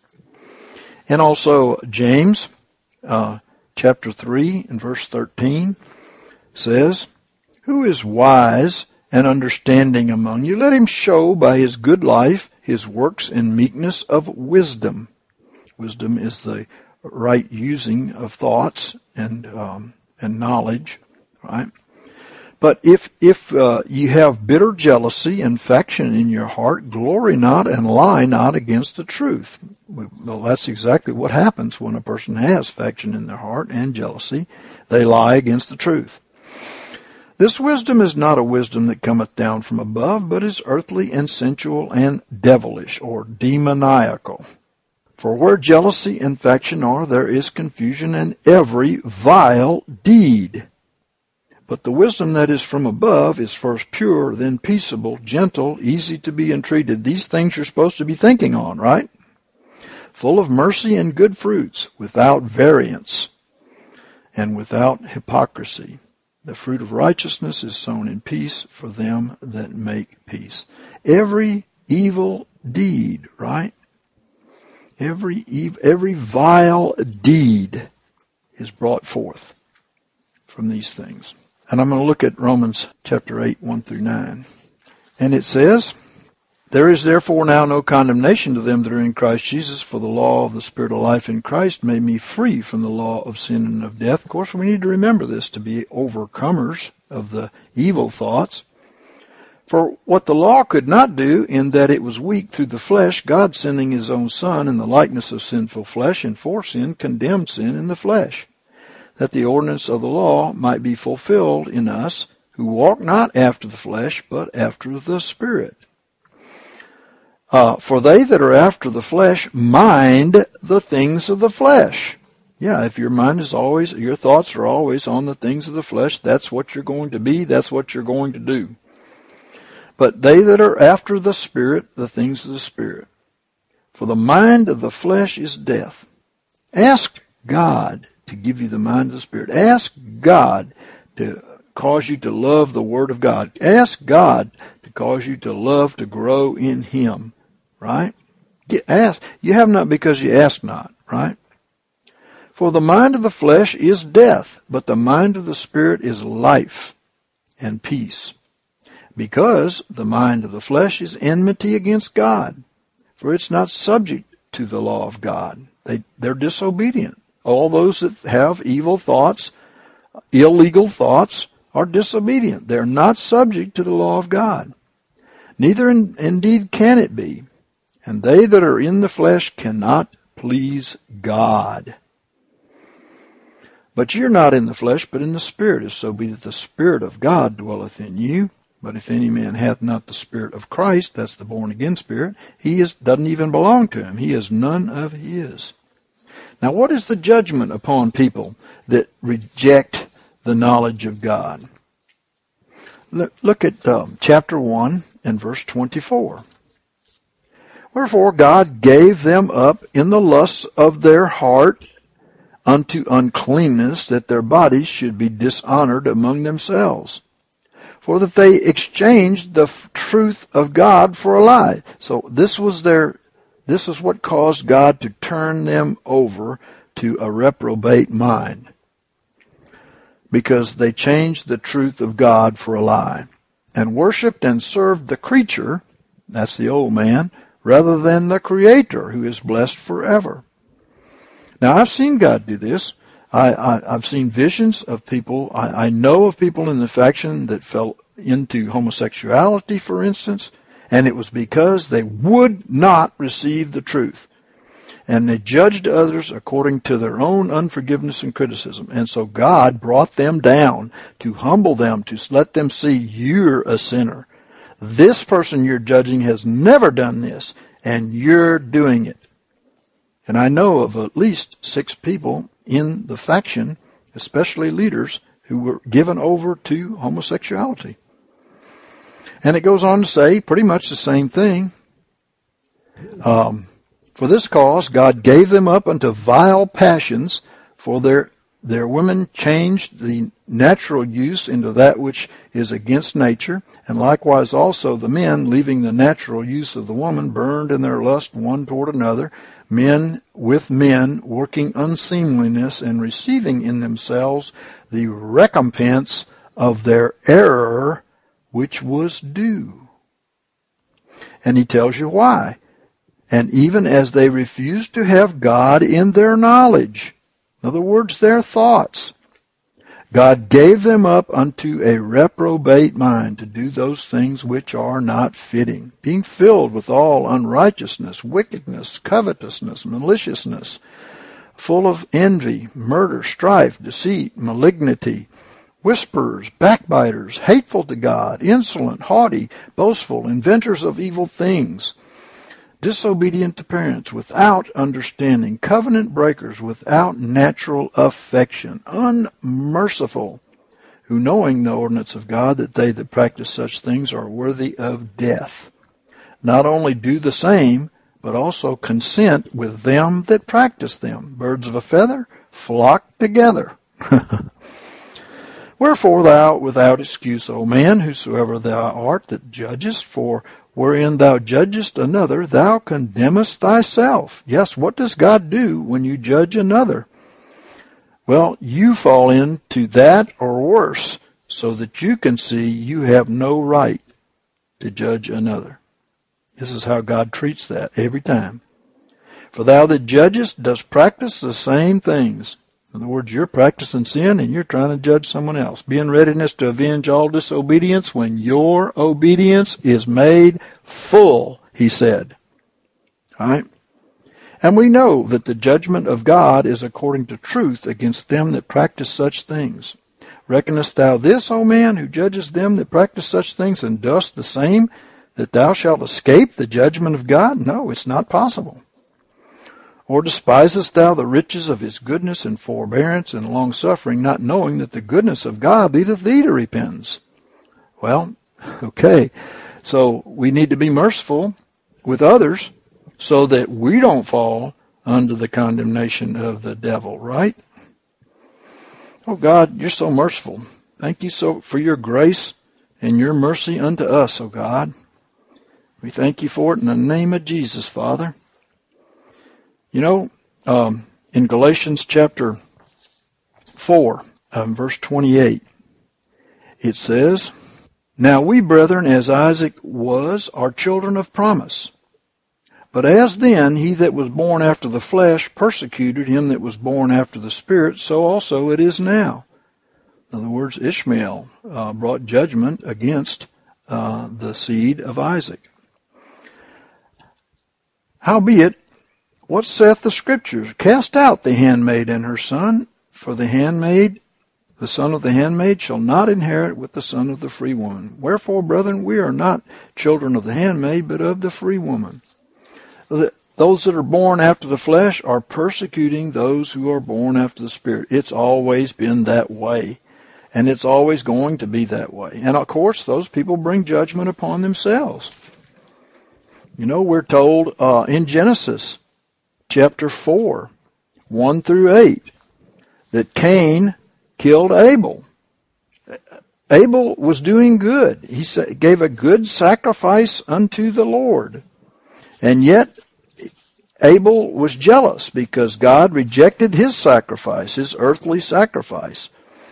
And also James chapter 3 and verse 13 says, Who is wise and understanding among you? Let him show by his good life his works in meekness of wisdom. Wisdom is the right using of thoughts and knowledge, right? But if you have bitter jealousy and faction in your heart, glory not and lie not against the truth. Well, that's exactly what happens when a person has faction in their heart and jealousy. They lie against the truth. This wisdom is not a wisdom that cometh down from above, but is earthly and sensual and devilish, or demoniacal. For where jealousy and faction are, there is confusion and every vile deed. But the wisdom that is from above is first pure, then peaceable, gentle, easy to be entreated. These things you're supposed to be thinking on, right? Full of mercy and good fruits, without variance and without hypocrisy. The fruit of righteousness is sown in peace for them that make peace. Every evil deed, right? Every vile deed is brought forth from these things. And I'm going to look at Romans chapter 8, 1 through 9. And it says, There is therefore now no condemnation to them that are in Christ Jesus, for the law of the Spirit of life in Christ made me free from the law of sin and of death. Of course, we need to remember this to be overcomers of the evil thoughts. For what the law could not do, in that it was weak through the flesh, God sending his own Son in the likeness of sinful flesh, and for sin condemned sin in the flesh, that the ordinance of the law might be fulfilled in us, who walk not after the flesh, but after the Spirit. For they that are after the flesh mind the things of the flesh. Yeah, if your mind is always, your thoughts are always on the things of the flesh, that's what you're going to be, that's what you're going to do. But they that are after the Spirit, the things of the Spirit. For the mind of the flesh is death. Ask God to give you the mind of the Spirit. Ask God to cause you to love the Word of God. Ask God to cause you to love to grow in Him, right? Ask. You have not because you ask not, right? For the mind of the flesh is death, but the mind of the Spirit is life and peace. Because the mind of the flesh is enmity against God, for it's not subject to the law of God. They're disobedient. All those that have evil thoughts, illegal thoughts, are disobedient. They're not subject to the law of God. Neither indeed can it be. And they that are in the flesh cannot please God. But you're not in the flesh, but in the Spirit, if so be that the Spirit of God dwelleth in you. But if any man hath not the Spirit of Christ, that's the born-again Spirit, he doesn't even belong to him. He is none of his. Now, what is the judgment upon people that reject the knowledge of God? Look at chapter 1 and verse 24. Wherefore God gave them up in the lusts of their heart unto uncleanness, that their bodies should be dishonored among themselves. For that they exchanged the truth of God for a lie. So this is what caused God to turn them over to a reprobate mind. Because they changed the truth of God for a lie. And worshipped and served the creature, that's the old man, rather than the Creator, who is blessed forever. Now, I've seen God do this. I've seen visions of people. I know of people in the faction that fell into homosexuality, for instance, and it was because they would not receive the truth. and they judged others according to their own unforgiveness and criticism. And so God brought them down to humble them, to let them see you're a sinner. This person you're judging has never done this, and you're doing it. And I know of at least 6 people in the faction, especially leaders, who were given over to homosexuality. And it goes on to say pretty much the same thing. For this cause God gave them up unto vile passions, for their women changed the natural use into that which is against nature, and likewise also the men, leaving the natural use of the woman, burned in their lust one toward another, men with men, working unseemliness, and receiving in themselves the recompense of their error, which was due. And he tells you why. And even as they refused to have God in their knowledge, in other words, their thoughts, God gave them up unto a reprobate mind to do those things which are not fitting, being filled with all unrighteousness, wickedness, covetousness, maliciousness, full of envy, murder, strife, deceit, malignity, whisperers, backbiters, hateful to God, insolent, haughty, boastful, inventors of evil things, disobedient to parents, without understanding, covenant breakers, without natural affection, unmerciful, who knowing the ordinance of God, that they that practice such things are worthy of death, not only do the same, but also consent with them that practice them. Birds of a feather flock together. Wherefore thou without excuse, O man, whosoever thou art that judgest, for wherein thou judgest another, thou condemnest thyself. Yes, what does God do when you judge another? Well, you fall into that or worse, so that you can see you have no right to judge another. This is how God treats that every time. For thou that judgest dost practice the same things. In other words, you're practicing sin and you're trying to judge someone else. Be in readiness to avenge all disobedience when your obedience is made full, he said. All right? And we know that the judgment of God is according to truth against them that practice such things. Reckonest thou this, O man, who judgest them that practice such things, and dost the same, that thou shalt escape the judgment of God? No, it's not possible. Or despisest thou the riches of his goodness and forbearance and long-suffering, not knowing that the goodness of God leadeth thee to repentance? Well, okay, so we need to be merciful with others so that we don't fall under the condemnation of the devil, right? Oh God, you're so merciful. Thank you so for your grace and your mercy unto us, oh God. We thank you for it in the name of Jesus, Father. You know, in Galatians chapter 4, verse 28, it says, Now we, brethren, as Isaac was, are children of promise. But as then he that was born after the flesh persecuted him that was born after the Spirit, so also it is now. In other words, Ishmael brought judgment against the seed of Isaac. Howbeit, what saith the Scripture? Cast out the handmaid and her son, for the handmaid, the son of the handmaid, shall not inherit with the son of the free woman. Wherefore, brethren, we are not children of the handmaid, but of the free woman. Those that are born after the flesh are persecuting those who are born after the Spirit. It's always been that way, and it's always going to be that way. And of course, those people bring judgment upon themselves. You know, we're told in Genesis chapter 4, 1 through 8, that Cain killed Abel. Abel was doing good. He gave a good sacrifice unto the Lord. And yet, Abel was jealous because God rejected his sacrifice, his earthly sacrifice.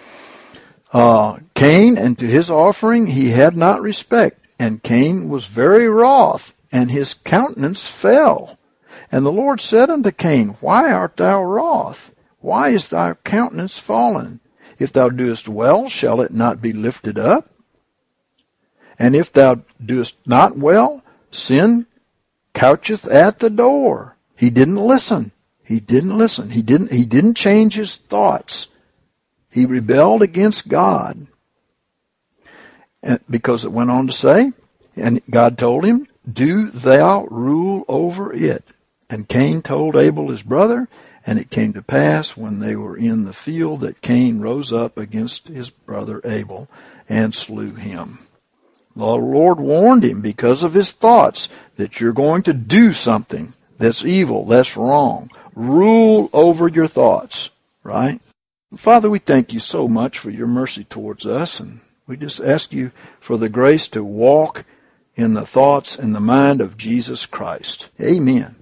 Cain, and to his offering he had not respect. And Cain was very wroth, and his countenance fell. And the Lord said unto Cain, Why art thou wroth? Why is thy countenance fallen? If thou doest well, shall it not be lifted up? And if thou doest not well, sin coucheth at the door. He didn't listen. He didn't listen. He didn't change his thoughts. He rebelled against God. And because it went on to say, and God told him, do thou rule over it. And Cain told Abel his brother, and it came to pass when they were in the field that Cain rose up against his brother Abel and slew him. The Lord warned him because of his thoughts that you're going to do something that's evil, that's wrong. Rule over your thoughts, right? Father, we thank you so much for your mercy towards us, and we just ask you for the grace to walk in the thoughts and the mind of Jesus Christ. Amen.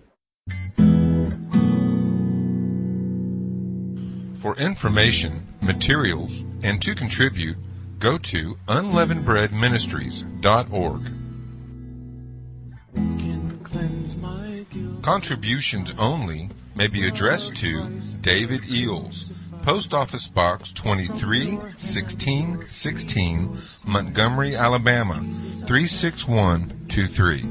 For information, materials, and to contribute, go to unleavenedbreadministries.org. Contributions only may be addressed to David Eels, Post Office Box 231616, Montgomery, Alabama 36123.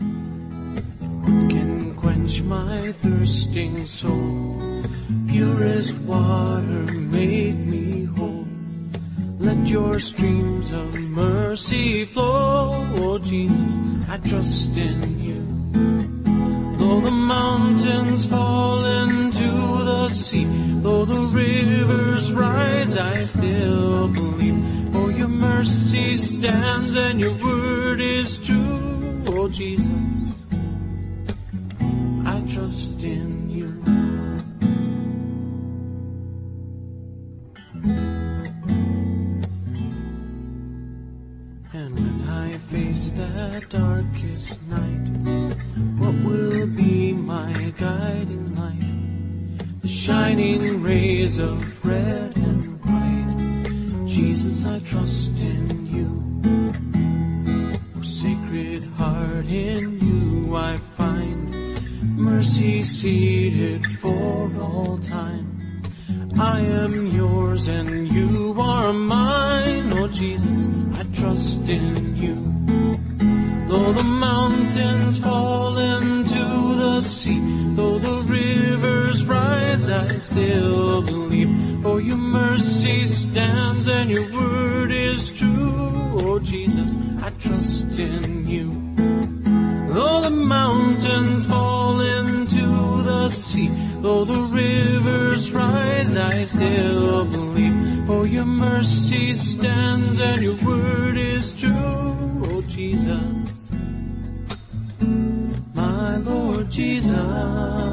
Can quench my thirsting soul. Purest water make me whole. Let your streams of mercy flow. Oh Jesus, I trust in you. Though the mountains fall into the sea, though the rivers rise, I still believe. For your mercy stands and your word is true. Oh Jesus, I trust in you. And when I face that darkest night, what will be my guiding light? The shining rays of red and white. Jesus, I trust in you. Oh, Sacred Heart, in you I find mercy seated for all time. I am yours and you are mine. Oh Jesus, I trust in you. Though the mountains fall into the sea, though the rivers rise, I still believe. For your mercy stands and your word is true. Oh Jesus, I trust in you. Though the mountains fall into the sea, though the rivers rise, I still believe. For your mercy stands and your word is true. Oh Jesus, my Lord Jesus.